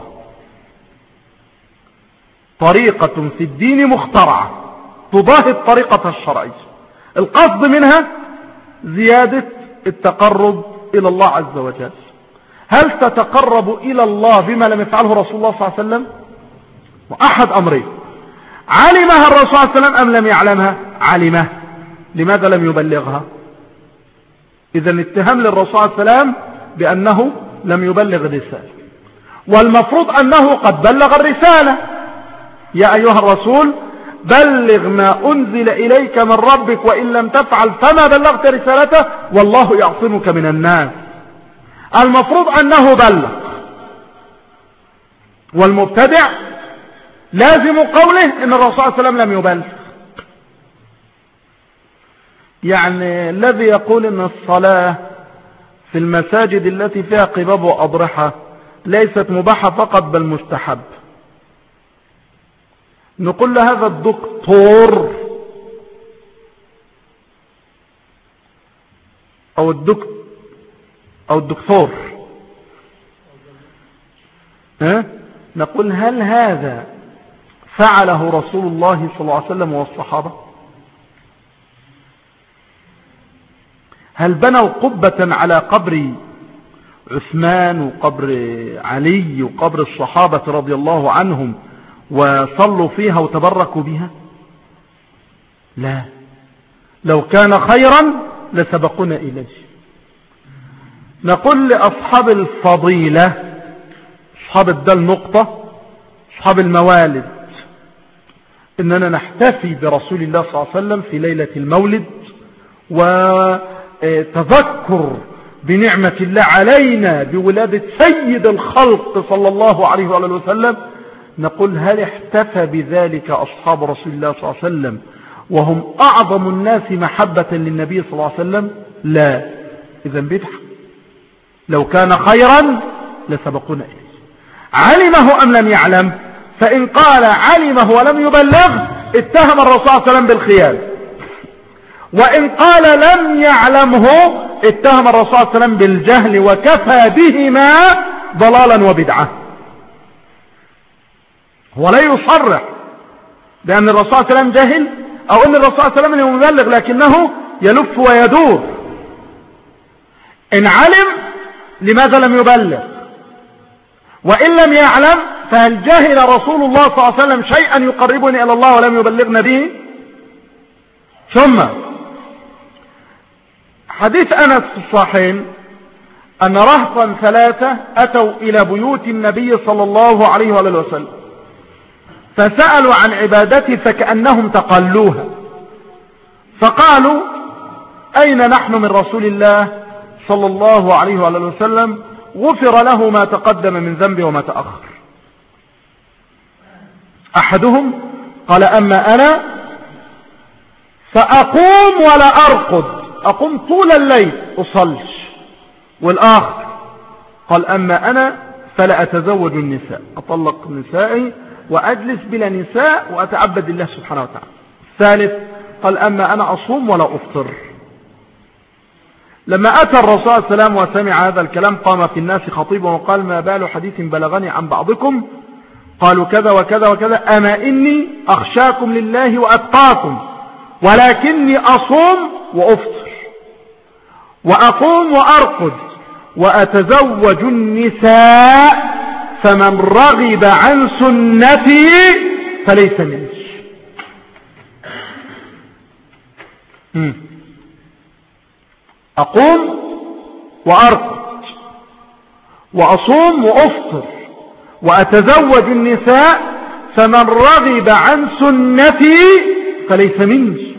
طريقة في الدين مخترعة تضاهي الطريقة الشرعية، القصد منها زيادة التقرب إلى الله عز وجل. هل تتقرب إلى الله بما لم يفعله رسول الله صلى الله عليه وسلم؟ وأحد أمرين، علمها الرسول صلى الله عليه وسلم أم لم يعلمها؟ علمها، لماذا لم يبلغها؟ إذن اتهام للرسول صلى الله عليه وسلم بأنه لم يبلغ الرسالة، والمفروض أنه قد بلغ الرسالة. يا أيها الرسول بلغ ما أنزل إليك من ربك وإن لم تفعل فما بلغت رسالته والله يعصمك من الناس. المفروض أنه بلغ، والمبتدع لازم قوله إن الرسول صلى الله عليه وسلم لم يبلغ. يعني الذي يقول إن الصلاة في المساجد التي فيها قباب وأضرحة ليست مباحة فقط بل مستحب، نقول لهذا الدكتور أو الدك أو الدكتور ها؟ نقول هل هذا فعله رسول الله صلى الله عليه وسلم والصحابة؟ هل بنوا قبة على قبر عثمان وقبر علي وقبر الصحابة رضي الله عنهم وصلوا فيها وتبركوا بها؟ لا، لو كان خيرا لسبقنا إليه. نقول لأصحاب الفضيلة، أصحاب الدل نقطة، أصحاب الموالد، إننا نحتفي برسول الله صلى الله عليه وسلم في ليلة المولد وتذكر بنعمة الله علينا بولادة سيد الخلق صلى الله عليه وآله وسلم. نقول هل احتفى بذلك أصحاب رسول الله صلى الله عليه وسلم وهم أعظم الناس محبة للنبي صلى الله عليه وسلم؟ لا. إذن بدعة، لو كان خيرا لسبقونا إليه. علمه أم لم يعلم؟ فإن قال علمه ولم يبلغ اتهم الرسول صلى الله عليه وسلم بالخيانة، وإن قال لم يعلمه اتهم الرسول صلى الله عليه وسلم بالجهل، وكفى بهما ضلالا وبدعة. هو لا يصرح بأن الرسول صلى الله عليه وسلم جهل أو أن الرسول صلى الله عليه وسلم مبلغ، لكنه يلف ويدور. إن علم لماذا لم يبلغ؟ وإن لم يعلم فهل جهل رسول الله صلى الله عليه وسلم شيئا يقربني إلى الله ولم يبلغنا به؟ ثم حديث أنس في الصحيحين أن رهطا ثلاثة أتوا إلى بيوت النبي صلى الله عليه وآله وسلم فسألوا عن عبادته فكأنهم تقلوها، فقالوا أين نحن من رسول الله صلى الله عليه وآله وسلم غفر له ما تقدم من ذنبه وما تأخر. أحدهم قال أما أنا فأقوم ولا أرقد، أقوم طول الليل أصلش. والآخر قال أما أنا فلا أتزوج النساء، أطلق نسائي وأجلس بلا نساء وأتعبد الله سبحانه وتعالى. الثالث قال أما أنا أصوم ولا أفطر. لما أتى الرسول صلى الله عليه وسلم وسمع هذا الكلام قام في الناس خطيبا وقال ما بال حديث بلغني عن بعضكم قالوا كذا وكذا وكذا، أما إني أخشاكم لله وأتقاكم ولكني أصوم وأفطر وأقوم وأرقد وأتزوج النساء فمن رغب عن سنتي فليس مني. أقوم وأرقد وأصوم وأفطر وأتزوج النساء فمن رغب عن سنتي فليس مني.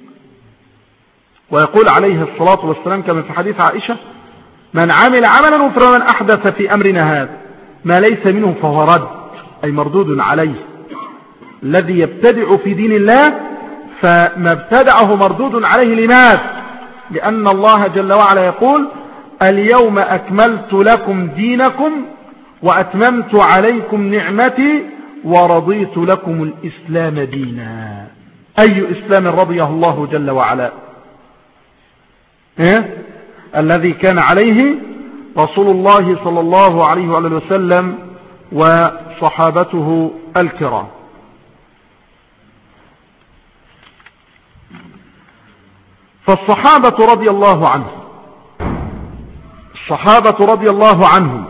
ويقول عليه الصلاة والسلام كما في حديث عائشة من عمل عملا وفر من أحدث في أمرنا هذا ما ليس منه فهو رد، أي مردود عليه. الذي يبتدع في دين الله فما ابتدعه مردود عليه. لماذا؟ لأن الله جل وعلا يقول اليوم أكملت لكم دينكم وأتممت عليكم نعمتي ورضيت لكم الإسلام دينا. أي إسلام رضيه الله جل وعلا؟ إيه؟ الذي كان عليه رسول الله صلى الله عليه وآله وسلم وصحابته الكرام. فالصحابة رضي الله عنهم الصحابة رضي الله عنهم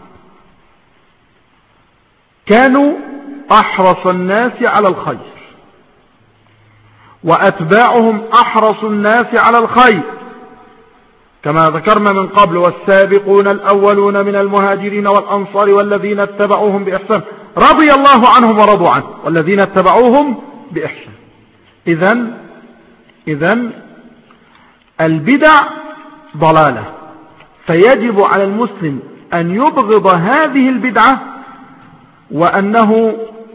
كانوا أحرص الناس على الخير، وأتباعهم أحرص الناس على الخير، كما ذكرنا من قبل: والسابقون الأولون من المهاجرين والأنصار والذين اتبعوهم بإحسان رضي الله عنهم ورضوا عنه والذين اتبعوهم بإحسان. إذن إذن البدع ضلالة، فيجب على المسلم أن يبغض هذه البدعة وأنه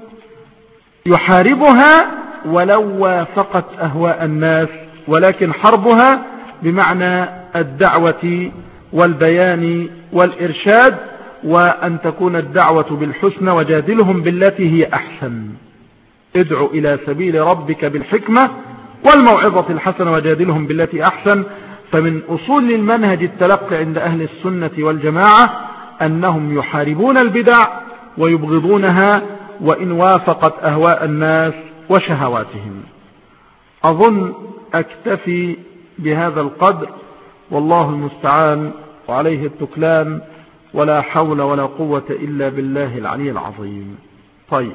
يحاربها ولو وافقت أهواء الناس، ولكن حربها بمعنى الدعوة والبيان والإرشاد، وأن تكون الدعوة بالحسنى وجادلهم بالتي هي أحسن. ادعو إلى سبيل ربك بالحكمة والموعظة الحسنة وجادلهم بالتي أحسن. فمن أصول المنهج التلقي عند أهل السنة والجماعة أنهم يحاربون البدع ويبغضونها وإن وافقت أهواء الناس وشهواتهم. أظن أكتفي بهذا القدر، والله المستعان وعليه التكلان، ولا حول ولا قوة إلا بالله العلي العظيم. طيب،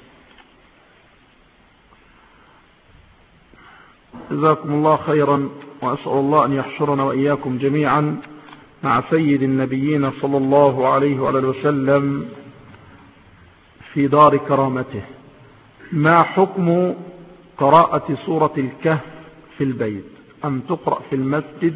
جزاكم الله خيرا، وأسأل الله أن يحشرنا وإياكم جميعا مع سيد النبيين صلى الله عليه وآله وسلم في دار كرامته. ما حكم قراءة سورة الكهف في البيت؟ أم تقرأ في المسجد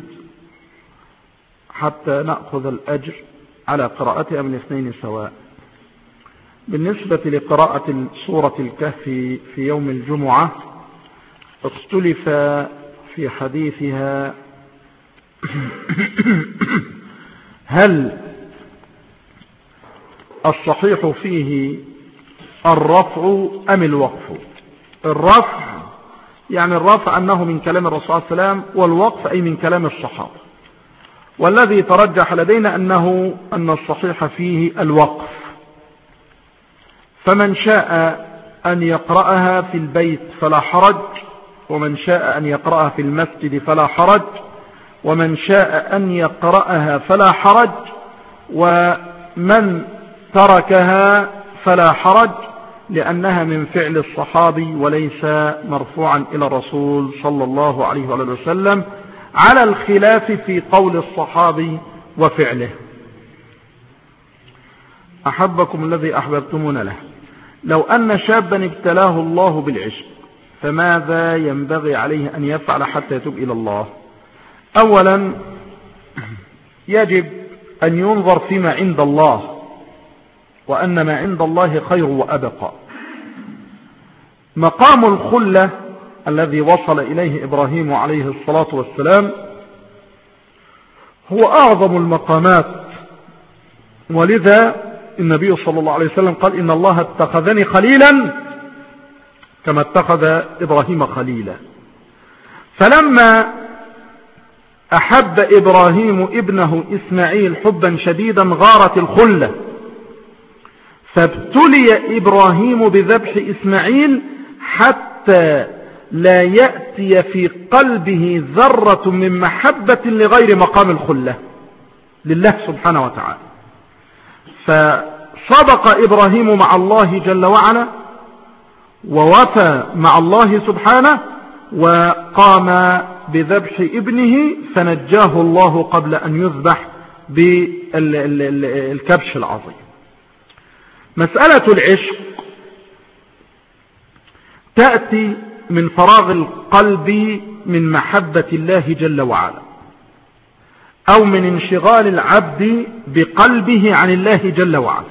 حتى نأخذ الأجر على قراءتها أم الاثنين سواء؟ بالنسبة لقراءة سورة الكهف في يوم الجمعة اختلف في حديثها هل الصحيح فيه الرفع أم الوقف؟ الرفع يعني الرفع أنه من كلام الرسول صلى الله عليه وسلم، والوقف أي من كلام الصحابة. والذي ترجح لدينا أنه أن الصحيح فيه الوقف، فمن شاء أن يقرأها في البيت فلا حرج، ومن شاء أن يقرأها في المسجد فلا حرج، ومن شاء أن يقرأها فلا حرج، ومن تركها فلا حرج، لأنها من فعل الصحابي وليس مرفوعا إلى الرسول صلى الله عليه وآله وسلم، على الخلاف في قول الصحابي وفعله. أحبكم الذي أحببتمون له. لو أن شابا ابتلاه الله بالعشق فماذا ينبغي عليه أن يفعل حتى يتوب إلى الله؟ أولا يجب أن ينظر فيما عند الله، وأن ما عند الله خير وأبقى. مقام الخلة الذي وصل إليه إبراهيم عليه الصلاة والسلام هو أعظم المقامات، ولذا النبي صلى الله عليه وسلم قال: إن الله اتخذني خليلا كما اتخذ إبراهيم خليلا. فلما أحب إبراهيم ابنه إسماعيل حبا شديدا غارت الخلة، فابتلي إبراهيم بذبح إسماعيل حتى لا يأتي في قلبه ذرة من محبة لغير مقام الخلة لله سبحانه وتعالى. فصدق إبراهيم مع الله جل وعلا، ووفى مع الله سبحانه، وقام بذبح ابنه فنجاه الله قبل أن يذبح بالكبش العظيم. مسألة العشق تأتي من فراغ القلب من محبة الله جل وعلا، أو من انشغال العبد بقلبه عن الله جل وعلا،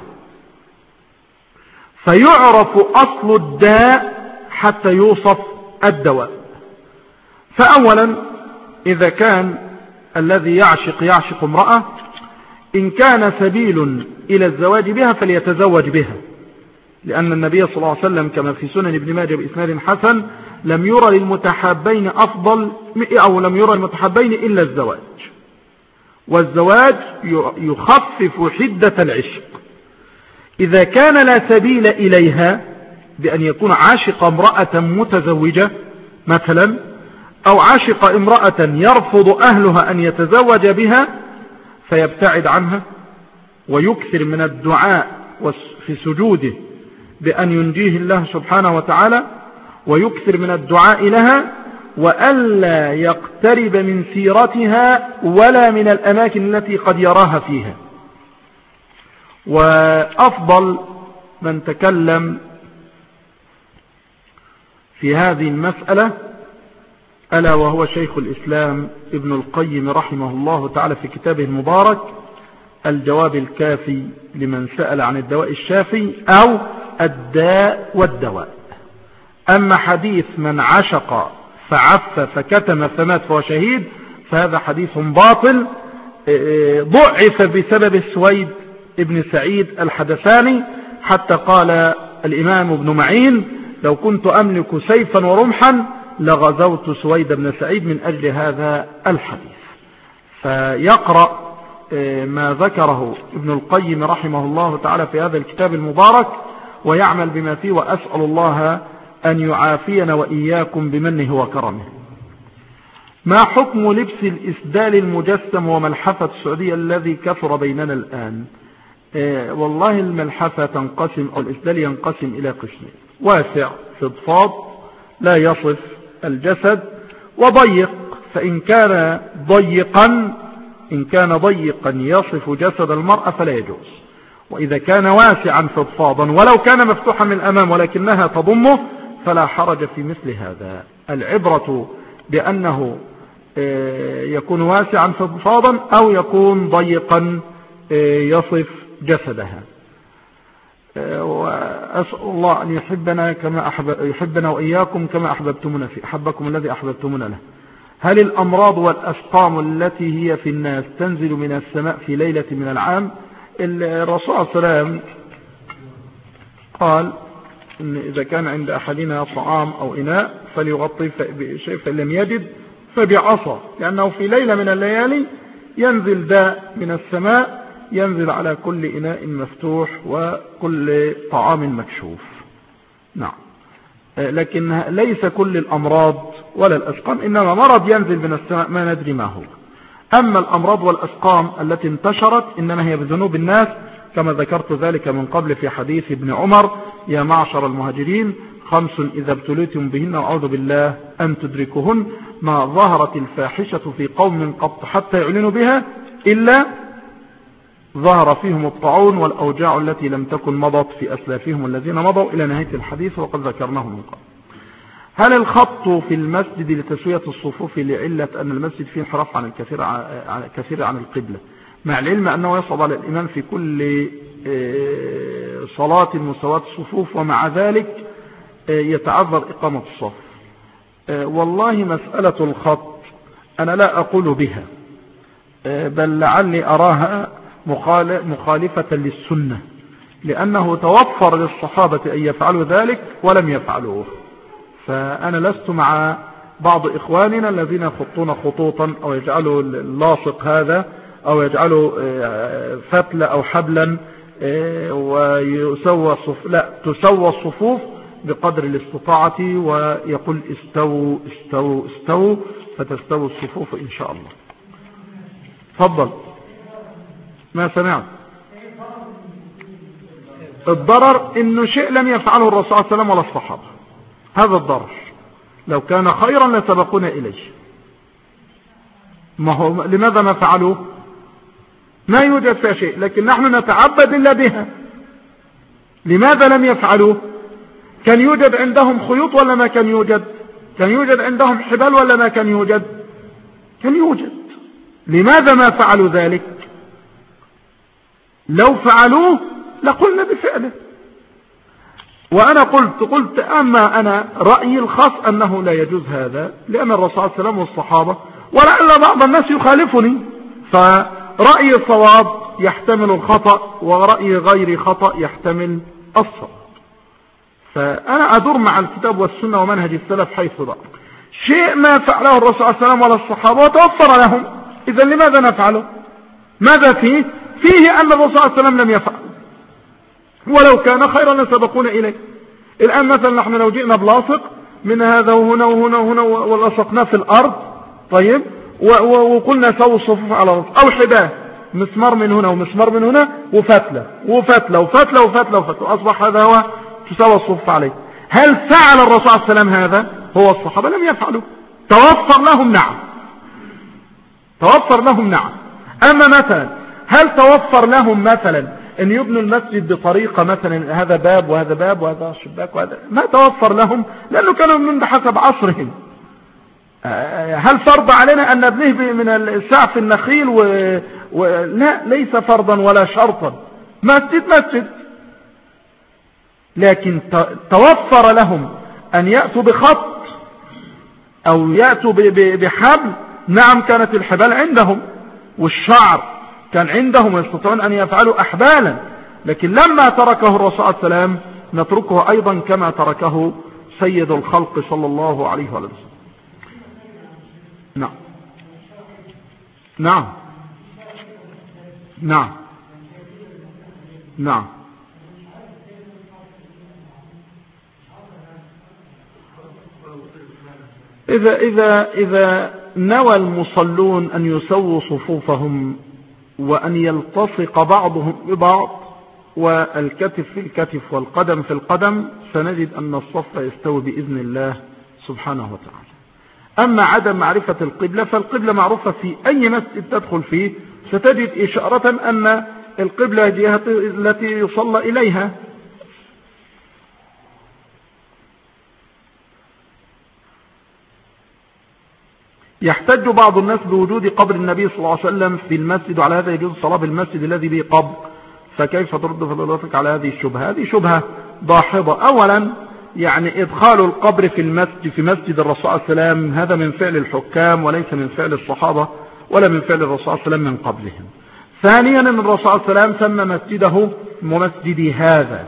فيعرف أصل الداء حتى يوصف الدواء. فأولا إذا كان الذي يعشق يعشق امرأة، إن كان سبيل إلى الزواج بها فليتزوج بها، لأن النبي صلى الله عليه وسلم كما في سنن ابن ماجه بإسناد حسن لم يرى للمتحابين أفضل أو لم يرى للمتحابين إلا الزواج. والزواج يخفف حدة العشق. إذا كان لا سبيل إليها بأن يكون عاشق امرأة متزوجة مثلا، أو عاشق امرأة يرفض أهلها أن يتزوج بها، فيبتعد عنها ويكثر من الدعاء في سجوده بأن ينجيه الله سبحانه وتعالى، ويكثر من الدعاء لها، وألا يقترب من سيرتها ولا من الأماكن التي قد يراها فيها. وأفضل من تكلم في هذه المسألة ألا وهو شيخ الإسلام ابن القيم رحمه الله تعالى في كتابه المبارك الجواب الكافي لمن سأل عن الدواء الشافي أو الداء والدواء. أما حديث من عشق فعف فكتم فمات فهو شهيد، فهذا حديث باطل ضعف بسبب السويد ابن سعيد الحدثاني، حتى قال الإمام ابن معين لو كنت أملك سيفا ورمحا لغزوت سويد بن سعيد من أجل هذا الحديث. فيقرأ ما ذكره ابن القيم رحمه الله تعالى في هذا الكتاب المبارك ويعمل بما فيه، وأسأل الله أن يعافينا وإياكم بمنه وكرمه. ما حكم لبس الإسدال المجسم وملحفة السعودية الذي كثر بيننا الآن؟ اه والله الملحفة تنقسم أو الإسدال ينقسم إلى قسمين: واسع فضفاض لا يصف الجسد، وضيق. فإن كان ضيقا إن كان ضيقا يصف جسد المرأة فلا يجوز. وإذا كان واسعا فضفاضا ولو كان مفتوحا من الأمام ولكنها تضمه فلا حرج في مثل هذا. العبرة بأنه يكون واسعا فضفاضا أو يكون ضيقا يصف جسدها. وأسأل الله أن يحبنا كما أحب يحبنا وإياكم كما أحببتمنا في أحبكم الذي أحببتمنا له. هل الأمراض والأسقام التي هي في الناس تنزل من السماء في ليلة من العام؟ الرسول صلى الله عليه وسلم قال إن إذا كان عند أحدنا طعام أو إناء فليغطي بشيء، فإن لم يجد فبعصا، لأنه في ليلة من الليالي ينزل داء من السماء ينزل على كل إناء مفتوح وكل طعام مكشوف. نعم، لكن ليس كل الأمراض ولا الأسقام، إنما مرض ينزل من السماء ما ندري ما هو. أما الأمراض والأسقام التي انتشرت إنما هي بذنوب الناس، كما ذكرت ذلك من قبل في حديث ابن عمر: يا معشر المهاجرين خمس إذا ابتليتم بهن وأعوذ بالله أن تدركوهن: ما ظهرت الفاحشة في قوم قط حتى يعلنوا بها إلا ظهر فيهم الطاعون والأوجاع التي لم تكن مضت في أسلافهم الذين مضوا، إلى نهاية الحديث وقد ذكرناه من قبل. هل الخط في المسجد لتسوية الصفوف لعلة أن المسجد فيه انحراف عن الكثير عن كثير عن القبلة، مع العلم أنه يصعب على الإمام في كل صلاة مساواة الصفوف، ومع ذلك يتعذر إقامة الصف؟ والله مسألة الخط أنا لا أقول بها، بل لعلي أراها مخالفة للسنة، لأنه توفر للصحابة أن يفعلوا ذلك ولم يفعلوه. فأنا لست مع بعض إخواننا الذين يخطون خطوطا أو يجعلوا اللاصق هذا أو يجعلوا فتلة أو حبلا ويسوى الصفوف. لا، تسوى الصفوف بقدر الاستطاعة، ويقول استووا استووا استووا فتستووا الصفوف إن شاء الله. تفضل. ما سمعت؟ الضرر إنه شيء لم يفعله الرسول صلى الله عليه وسلم ولا الصحابة، هذا الضرر. لو كان خيرا لسبقونا إليه. ما هو لماذا ما فعلوه؟ ما يوجد فيها شيء، لكن نحن نتعبد إلا بها. لماذا لم يفعلوه؟ كان يوجد عندهم خيوط ولا ما كان يوجد؟ كان يوجد عندهم حبال ولا ما كان يوجد؟ كان يوجد. لماذا ما فعلوا ذلك؟ لو فعلوه لقلنا بفعله. وأنا قلت قلت أما أنا رأيي الخاص أنه لا يجوز هذا، لأن الرسول صلى الله عليه وسلم والصحابة، ولعل بعض الناس يخالفني، فرأيي الصواب يحتمل الخطأ ورأيي غير خطأ يحتمل الصواب. فأنا أدور مع الكتاب والسنة ومنهج السلف حيث ضاق. شيء ما فعله الرسول صلى الله عليه وسلم ولا الصحابة وتوفر لهم، إذا لماذا نفعله؟ ماذا فيه؟ فيه أن الرسول صلى الله عليه وسلم لم يفعل، ولو كان خيرا لسبقونا إليه. الآن مثلا نحن لو جئنا بلاصق من هذا وهنا وهنا وهنا ولصقناه في الأرض، طيب، وقلنا سووا الصفوف على الأرض، أو حباه مسمار من هنا ومسمار من هنا وفتلة وفتلة وفتلة وفتلة وفتلة، أصبح هذا هو تساوى الصفوف عليه. هل فعل الرسول صلى الله عليه وسلم هذا؟ هو الصحابة لم يفعلوا. توفر لهم؟ نعم، توفر لهم نعم. أما مثلا هل توفر لهم مثلا أن يبنوا المسجد بطريقة مثلا هذا باب وهذا باب وهذا شباك وهذا؟ ما توفر لهم، لأنه كانوا من بحسب عصرهم. هل فرض علينا أن نبنيه من السعف النخيل و... و... لا، ليس فرضا ولا شرطا، مسجد مسجد. لكن توفر لهم أن يأتوا بخط أو يأتوا ب... ب... بحبل. نعم، كانت الحبال عندهم والشعر كان عندهم ويستطيعون أن يفعلوا أحبالا، لكن لما تركه الرسول صلى الله عليه وسلم نتركه أيضا كما تركه سيد الخلق صلى الله عليه وسلم. نعم نعم نعم نعم إذا إذا إذا نوى المصلون أن يسووا صفوفهم وأن يلتصق بعضهم ببعض والكتف في الكتف والقدم في القدم، سنجد أن الصف يستوي بإذن الله سبحانه وتعالى. أما عدم معرفة القبلة، فالقبلة معروفة في أي مسجد تدخل فيه، ستجد إشارة أن القبلة جهة التي يصلى إليها. يحتج بعض الناس بوجود قبر النبي صلى الله عليه وسلم في المسجد، وعلى هذا يجوز الصلاة بالمسجد الذي به قبر، فكيف ترد فضيلتك على هذه الشبهة؟ هذه شبهة ضاحضة. أولا يعني إدخال القبر في المسجد في مسجد الرسول صلى الله عليه وسلم هذا من فعل الحكام وليس من فعل الصحابة ولا من فعل الرسول صلى الله عليه وسلم من قبلهم. ثانيا أن الرسول صلى الله عليه وسلم سمى مسجده ومسجدي هذا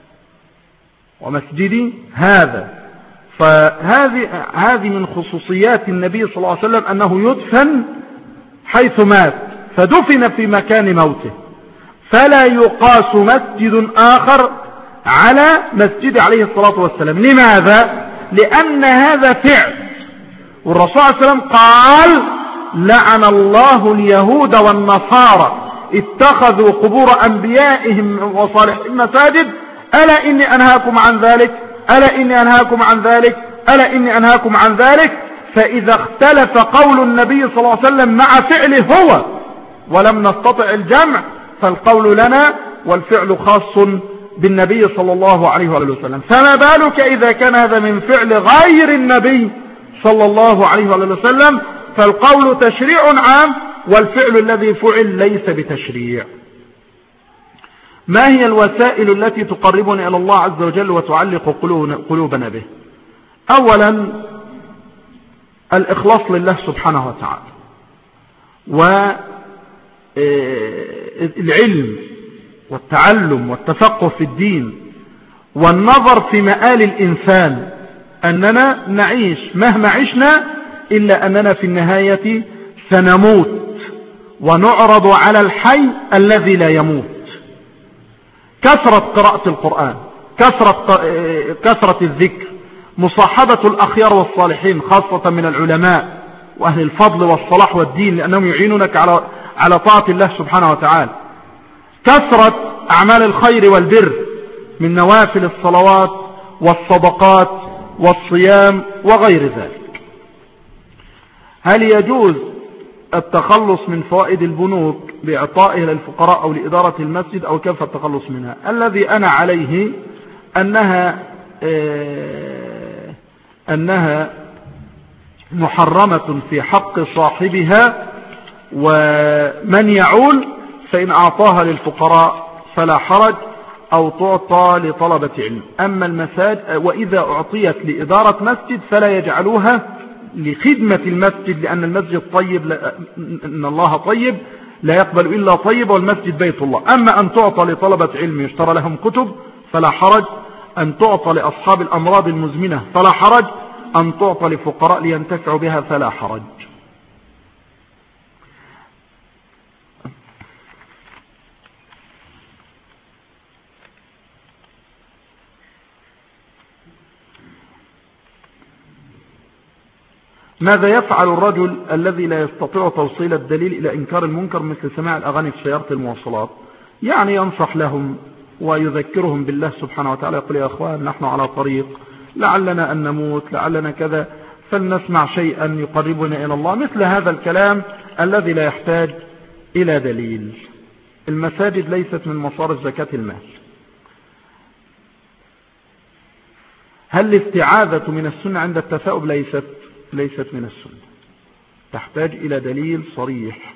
ومسجدي هذا، فهذه هذه من خصوصيات النبي صلى الله عليه وسلم أنه يدفن حيث مات، فدفن في مكان موته، فلا يقاس مسجد آخر على مسجد عليه الصلاة والسلام. لماذا؟ لأن هذا فعل، والرسول صلى الله عليه وسلم قال: لعن الله اليهود والنصارى اتخذوا قبور أنبيائهم وصالحين مساجد، ألا إني أنهاكم عن ذلك، ألا إني أنهاكم عن ذلك، ألا إني أنهاكم عن ذلك. فإذا اختلف قول النبي صلى الله عليه وسلم مع فعله هو ولم نستطع الجمع، فالقول لنا والفعل خاص بالنبي صلى الله عليه وسلم. فما بالك إذا كان هذا من فعل غير النبي صلى الله عليه وسلم، فالقول تشريع عام والفعل الذي فعل ليس بتشريع. ما هي الوسائل التي تقربنا إلى الله عز وجل وتعلق قلوبنا به؟ أولا الإخلاص لله سبحانه وتعالى، والعلم والتعلم والتفقه في الدين، والنظر في مآل الإنسان، أننا نعيش مهما عشنا إلا أننا في النهاية سنموت ونعرض على الحي الذي لا يموت. كثرة قراءة القرآن، كثرة, كثرة الذكر، مصاحبة الأخيار والصالحين خاصة من العلماء وأهل الفضل والصلاح والدين، لأنهم يعينونك على على طاعة الله سبحانه وتعالى. كثرة أعمال الخير والبر من نوافل الصلوات والصدقات والصيام وغير ذلك. هل يجوز التخلص من فوائد البنوك بإعطائها للفقراء أو لإدارة المسجد، أو كيف التخلص منها؟ الذي أنا عليه أنها آه أنها محرمة في حق صاحبها، ومن يعول فإن أعطاها للفقراء فلا حرج، أو تعطى لطلبة علم. أما المساجد وإذا أعطيت لإدارة مسجد فلا يجعلوها لخدمة المسجد، لأن المسجد طيب، لا إن الله طيب لا يقبل إلا طيب، والمسجد بيت الله. أما أن تعطى لطلبة علم يشترى لهم كتب فلا حرج، أن تعطى لأصحاب الأمراض المزمنة فلا حرج، أن تعطى لفقراء لينتفعوا بها فلا حرج. ماذا يفعل الرجل الذي لا يستطيع توصيل الدليل إلى إنكار المنكر مثل سماع الأغاني في سيارة المواصلات؟ يعني ينصح لهم ويذكرهم بالله سبحانه وتعالى، يقول يا أخوان نحن على طريق، لعلنا أن نموت، لعلنا كذا، فلنسمع شيئا يقربنا إلى الله، مثل هذا الكلام الذي لا يحتاج إلى دليل. المساجد ليست من مصارف زكاة المال. هل الاستعاذة من السنة عند التثاؤب؟ ليست ليست من السنة، تحتاج إلى دليل صريح.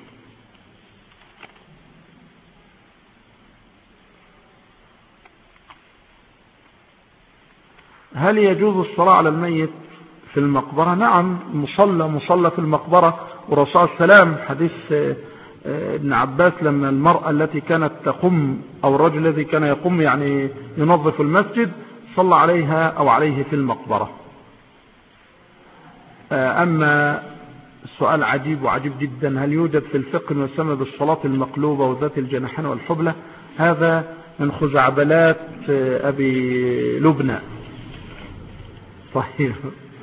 هل يجوز الصلاة على الميت في المقبرة؟ نعم، مصلى مصلى في المقبرة، ورسول السلام حديث ابن عباس لما المرأة التي كانت تقم أو الرجل الذي كان يقوم يعني ينظف المسجد صلى عليها أو عليه في المقبرة. أما السؤال عجيب وعجيب جدا، هل يوجد في الفقه ما يسمى بالصلاة المقلوبة وذات الجناحين والحبلة؟ هذا من خزعبلات أبي لبنى. طيب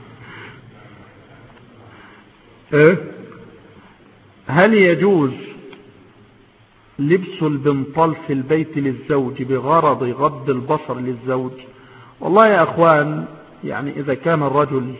هل يجوز لبس البنطال في البيت للزوج بغرض غض البصر للزوج؟ والله يا أخوان، يعني إذا كان الرجل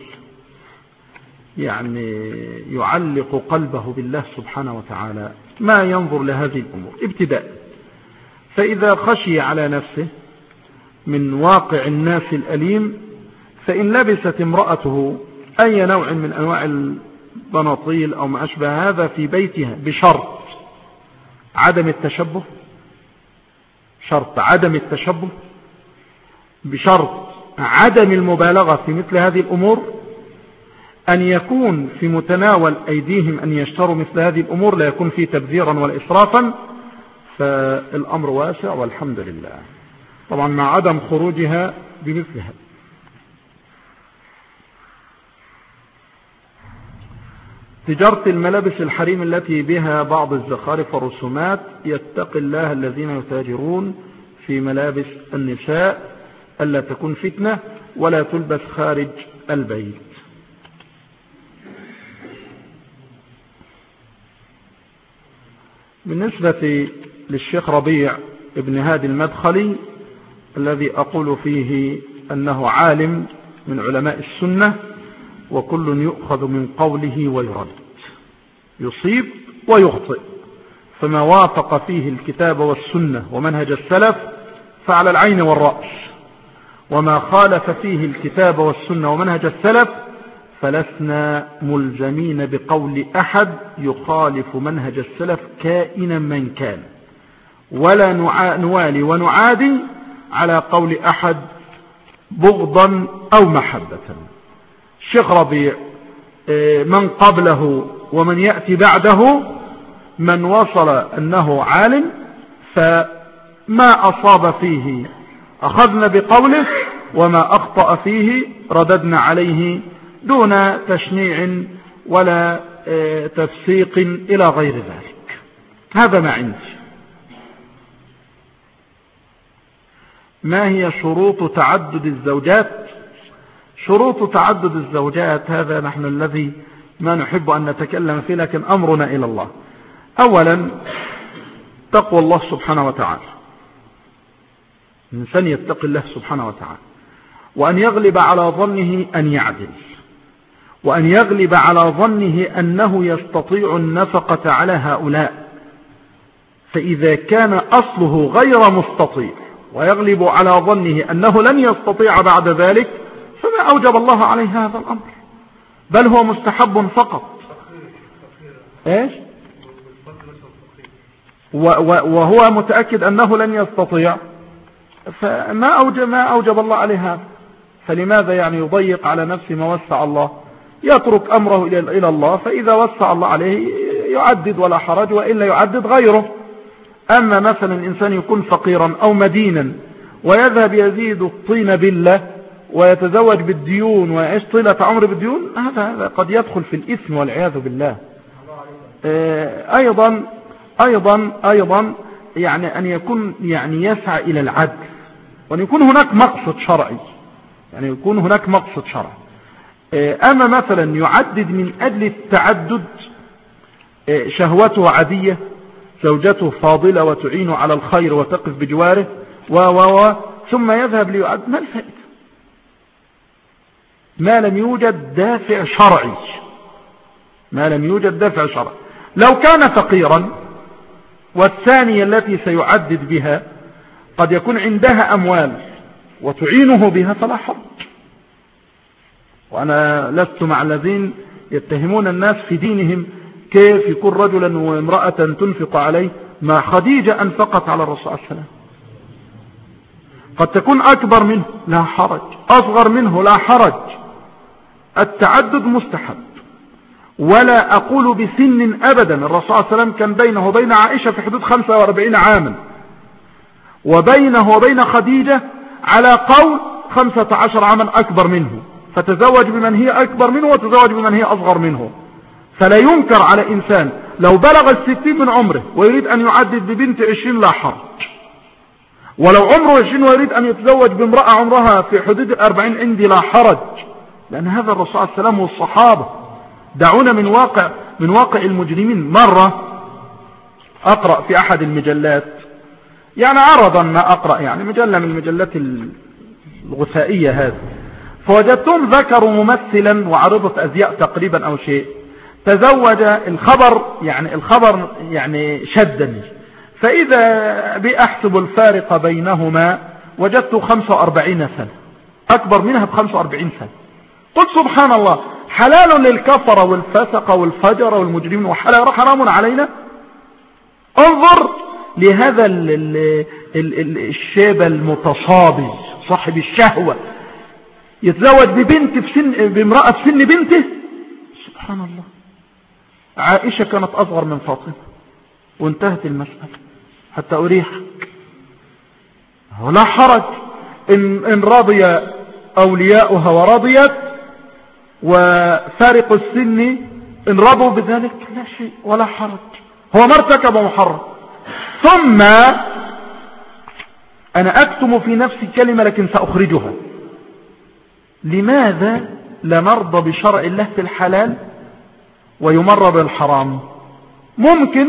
يعني يعلق قلبه بالله سبحانه وتعالى ما ينظر لهذه الأمور ابتداء، فإذا خشي على نفسه من واقع الناس الأليم فإن لبست امرأته أي نوع من أنواع البناطيل أو ما أشبه هذا في بيتها بشرط عدم التشبه، شرط عدم التشبه، بشرط عدم المبالغة في مثل هذه الأمور، أن يكون في متناول أيديهم أن يشتروا مثل هذه الأمور، لا يكون فيه تبذيرا ولا إسرافا، فالأمر واسع والحمد لله، طبعا مع عدم خروجها بمثلها. تجارة الملابس الحريم التي بها بعض الزخارف والرسومات، يتقي الله الذين يتاجرون في ملابس النساء ألا تكون فتنة ولا تلبس خارج البيت. بالنسبة للشيخ ربيع ابن هادي المدخلي الذي أقول فيه أنه عالم من علماء السنة وكل يؤخذ من قوله ويرد، يصيب ويخطئ، فما وافق فيه الكتاب والسنة ومنهج السلف فعلى العين والرأس، وما خالف فيه الكتاب والسنة ومنهج السلف فلسنا ملزمين بقول أحد يخالف منهج السلف كائنا من كان، ولا نوالي ونعادي على قول أحد بغضا أو محبة. الشيخ ربيع من قبله ومن يأتي بعده من وصل أنه عالم فما أصاب فيه أخذنا بقوله وما أخطأ فيه رددنا عليه دون تشنيع ولا تفسيق إلى غير ذلك. هذا ما عندي. ما هي شروط تعدد الزوجات؟ شروط تعدد الزوجات هذا نحن الذي ما نحب أن نتكلم فيه، لكن أمرنا إلى الله. أولا تقوى الله سبحانه وتعالى، الإنسان يتقي الله سبحانه وتعالى، وأن يغلب على ظنه أن يعدل، وأن يغلب على ظنه أنه يستطيع النفقة على هؤلاء، فإذا كان أصله غير مستطيع ويغلب على ظنه أنه لن يستطيع بعد ذلك فما أوجب الله عليه هذا الأمر، بل هو مستحب فقط. إيش؟ وهو متأكد أنه لن يستطيع فما أوجب, ما أوجب الله عليه هذا، فلماذا يعني يضيق على نفسه ما وسع الله؟ يترك أمره إلى الله، فإذا وسع الله عليه يعدد ولا حرج، وإلا يعدد غيره. أما مثلا الإنسان يكون فقيرا أو مدينا ويذهب يزيد الطين بالله ويتزوج بالديون ويعيش طيلة عمر بالديون، هذا قد يدخل في الإثم والعياذ بالله. أيضا أيضا أيضا يعني أن يكون يعني يسعى إلى العدل، وأن يكون هناك مقصد شرعي، يعني يكون هناك مقصد شرعي. أما مثلا يعدد من أجل التعدد، شهوته عادية، زوجته فاضلة وتعين على الخير وتقف بجواره و و و ثم يذهب ليعد، ما الفائدة؟ ما لم يوجد دافع شرعي، ما لم يوجد دافع شرعي. لو كان فقيرا والثانية التي سيعدد بها قد يكون عندها أموال وتعينه بها فلا حرج. وأنا لست مع الذين يتهمون الناس في دينهم كيف يكون رجلا وامرأة تنفق عليه، ما خديجة أنفقت على الرسول صلى الله عليه وسلم. قد تكون أكبر منه لا حرج، أصغر منه لا حرج. التعدد مستحب، ولا أقول بسن أبدا. الرسول صلى الله عليه وسلم كان بينه وبين عائشة في حدود خمسة وأربعين عاما، وبينه وبين خديجة على قول خمسة عشر عاما أكبر منه، فتزوج بمن هي أكبر منه وتزوج بمن هي أصغر منه. فلا ينكر على إنسان لو بلغ الستين من عمره ويريد أن يعدد ببنت عشرين لا حرج، ولو عمره عشرين ويريد أن يتزوج بامرأة عمرها في حدود الأربعين عندي لا حرج، لأن هذا الرسول عليه السلام والصحابة. دعونا من واقع من واقع المجرمين. مرة أقرأ في أحد المجلات، يعني عرضا ما أقرأ، يعني مجلة من المجلات الغثائية هذه، فوجدتهم ذكروا ممثلا وعرضة أزياء تقريبا أو شيء، تزوج الخبر، يعني الخبر يعني شدني، فإذا بأحسب الفارق بينهما وجدت خمسة وأربعين سنة، أكبر منها بخمسة وأربعين سنة. قلت سبحان الله، حلال للكفر والفسق والفجر والمجرمين وحلال حرام علينا. انظر لهذا ال ال ال الشاب المتصابي صاحب الشهوة يتزوج ببنت في سن بامرأة في سن بنته. سبحان الله. عائشة كانت أصغر من فاطمة وانتهت المسألة حتى أريحك. ولا حرج إن, إن رضي أولياؤها ورضيت، وفارق السن إن رضوا بذلك لا شيء ولا حرج، هو ما ارتكب محرم. ثم أنا أكتم في نفسي كلمة لكن سأخرجها. لماذا لا نرضى بشرع الله في الحلال ويمر بالحرام؟ ممكن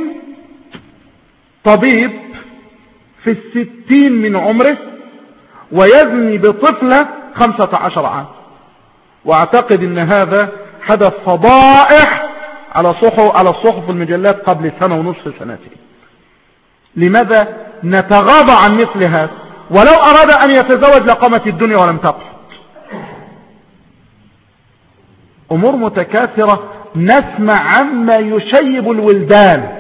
طبيب في الستين من عمره ويزني بطفلة خمسة عشر عام، واعتقد ان هذا حدث فضائح على صحف على الصحف والمجلات قبل سنة ونصف سنتين. لماذا نتغاضى عن مثل هذا؟ ولو اراد ان يتزوج لقامت الدنيا ولم تقف. امور متكاثرة نسمع عما يشيب الولدان.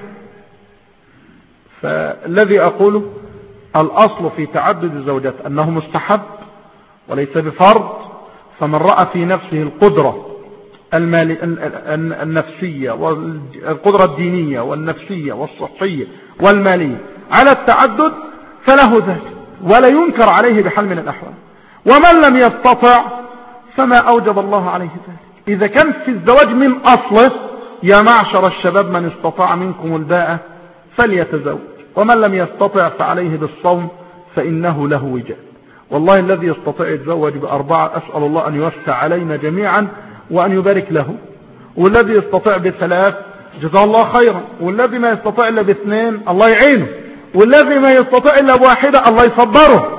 فالذي اقوله الاصل في تعدد الزوجات انه مستحب وليس بفرض. فمن رأى في نفسه القدرة المالي النفسية والقدرة الدينية والنفسية والصحية والمالية على التعدد فله ذلك، ولا ينكر عليه بحال من الأحوال. ومن لم يستطع فما أوجب الله عليه ذلك. إذا كان في الزواج من أصله يا معشر الشباب من استطاع منكم الباءة فليتزوج، ومن لم يستطع فعليه بالصوم فإنه له وجاء. والله الذي يستطيع يتزوج بأربعة أسأل الله أن يوسع علينا جميعا وأن يبارك له، والذي يستطيع بثلاث جزاه الله خيرا، والذي ما يستطيع إلا باثنين الله يعينه، والذي ما يستطيع إلا بواحدة الله يصبره.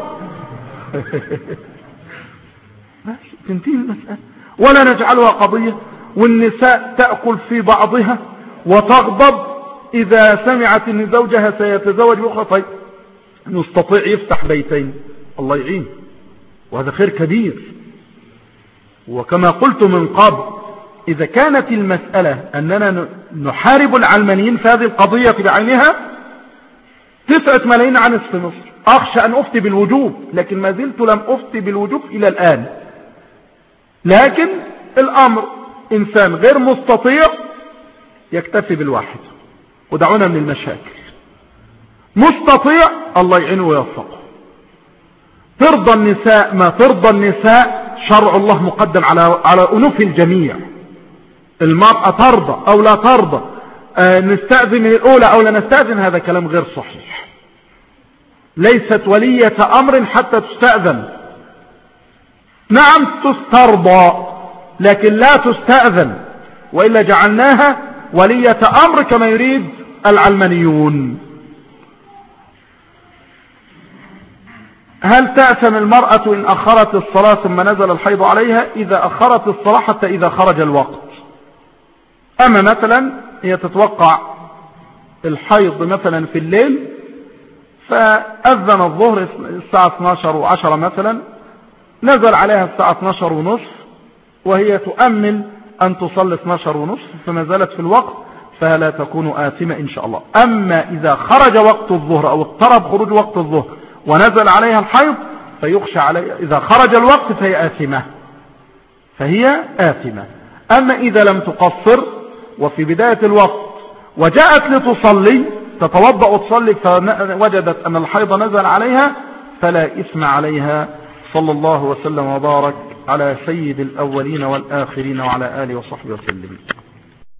تنتهي المسألة. ولا نجعلها قضية والنساء تأكل في بعضها وتغضب إذا سمعت أن زوجها سيتزوج بأخرى. طيب نستطيع يفتح بيتين الله يعين، وهذا خير كبير. وكما قلت من قبل إذا كانت المسألة أننا نحارب العلمانيين في هذه القضية بعينها تسعة ملايين عن نصف مصر أخشى أن أفتي بالوجوب، لكن ما زلت لم أفتي بالوجوب إلى الآن. لكن الأمر إنسان غير مستطيع يكتفي بالواحد، ودعونا من المشاكل. مستطيع الله يعينه ويوفقه. ترضى النساء ما ترضى النساء، شرع الله مقدم على على أنوف الجميع. المرأة ترضى أو لا ترضى، آه نستأذن الأولى أو لا نستأذن، هذا كلام غير صحيح. ليست ولية أمر حتى تستأذن. نعم تسترضى لكن لا تستأذن، وإلا جعلناها ولية أمر كما يريد العلمانيون. هل تأثم المرأة إن أخرت الصلاة ثم نزل الحيض عليها؟ إذا أخرت الصلاة حتى إذا خرج الوقت. أما مثلا هي تتوقع الحيض مثلا في الليل، فأذن الظهر الساعة اثناشر وعشرة مثلا، نزل عليها الساعة اثناشر ونصف، وهي تؤمل أن تصلي اثناشر ونصف فما زالت في الوقت، فلا تكون آثمة إن شاء الله. أما إذا خرج وقت الظهر أو اقترب خروج وقت الظهر ونزل عليها الحيض فيخشى عليها، إذا خرج الوقت فهي آثمة فهي آثمة. أما إذا لم تقصر وفي بداية الوقت وجاءت لتصلي تتوضأ وتصلي فوجدت أن الحيض نزل عليها فلا إثم عليها. صلى الله وسلم وبارك على سيد الأولين والآخرين وعلى آله وصحبه وسلم.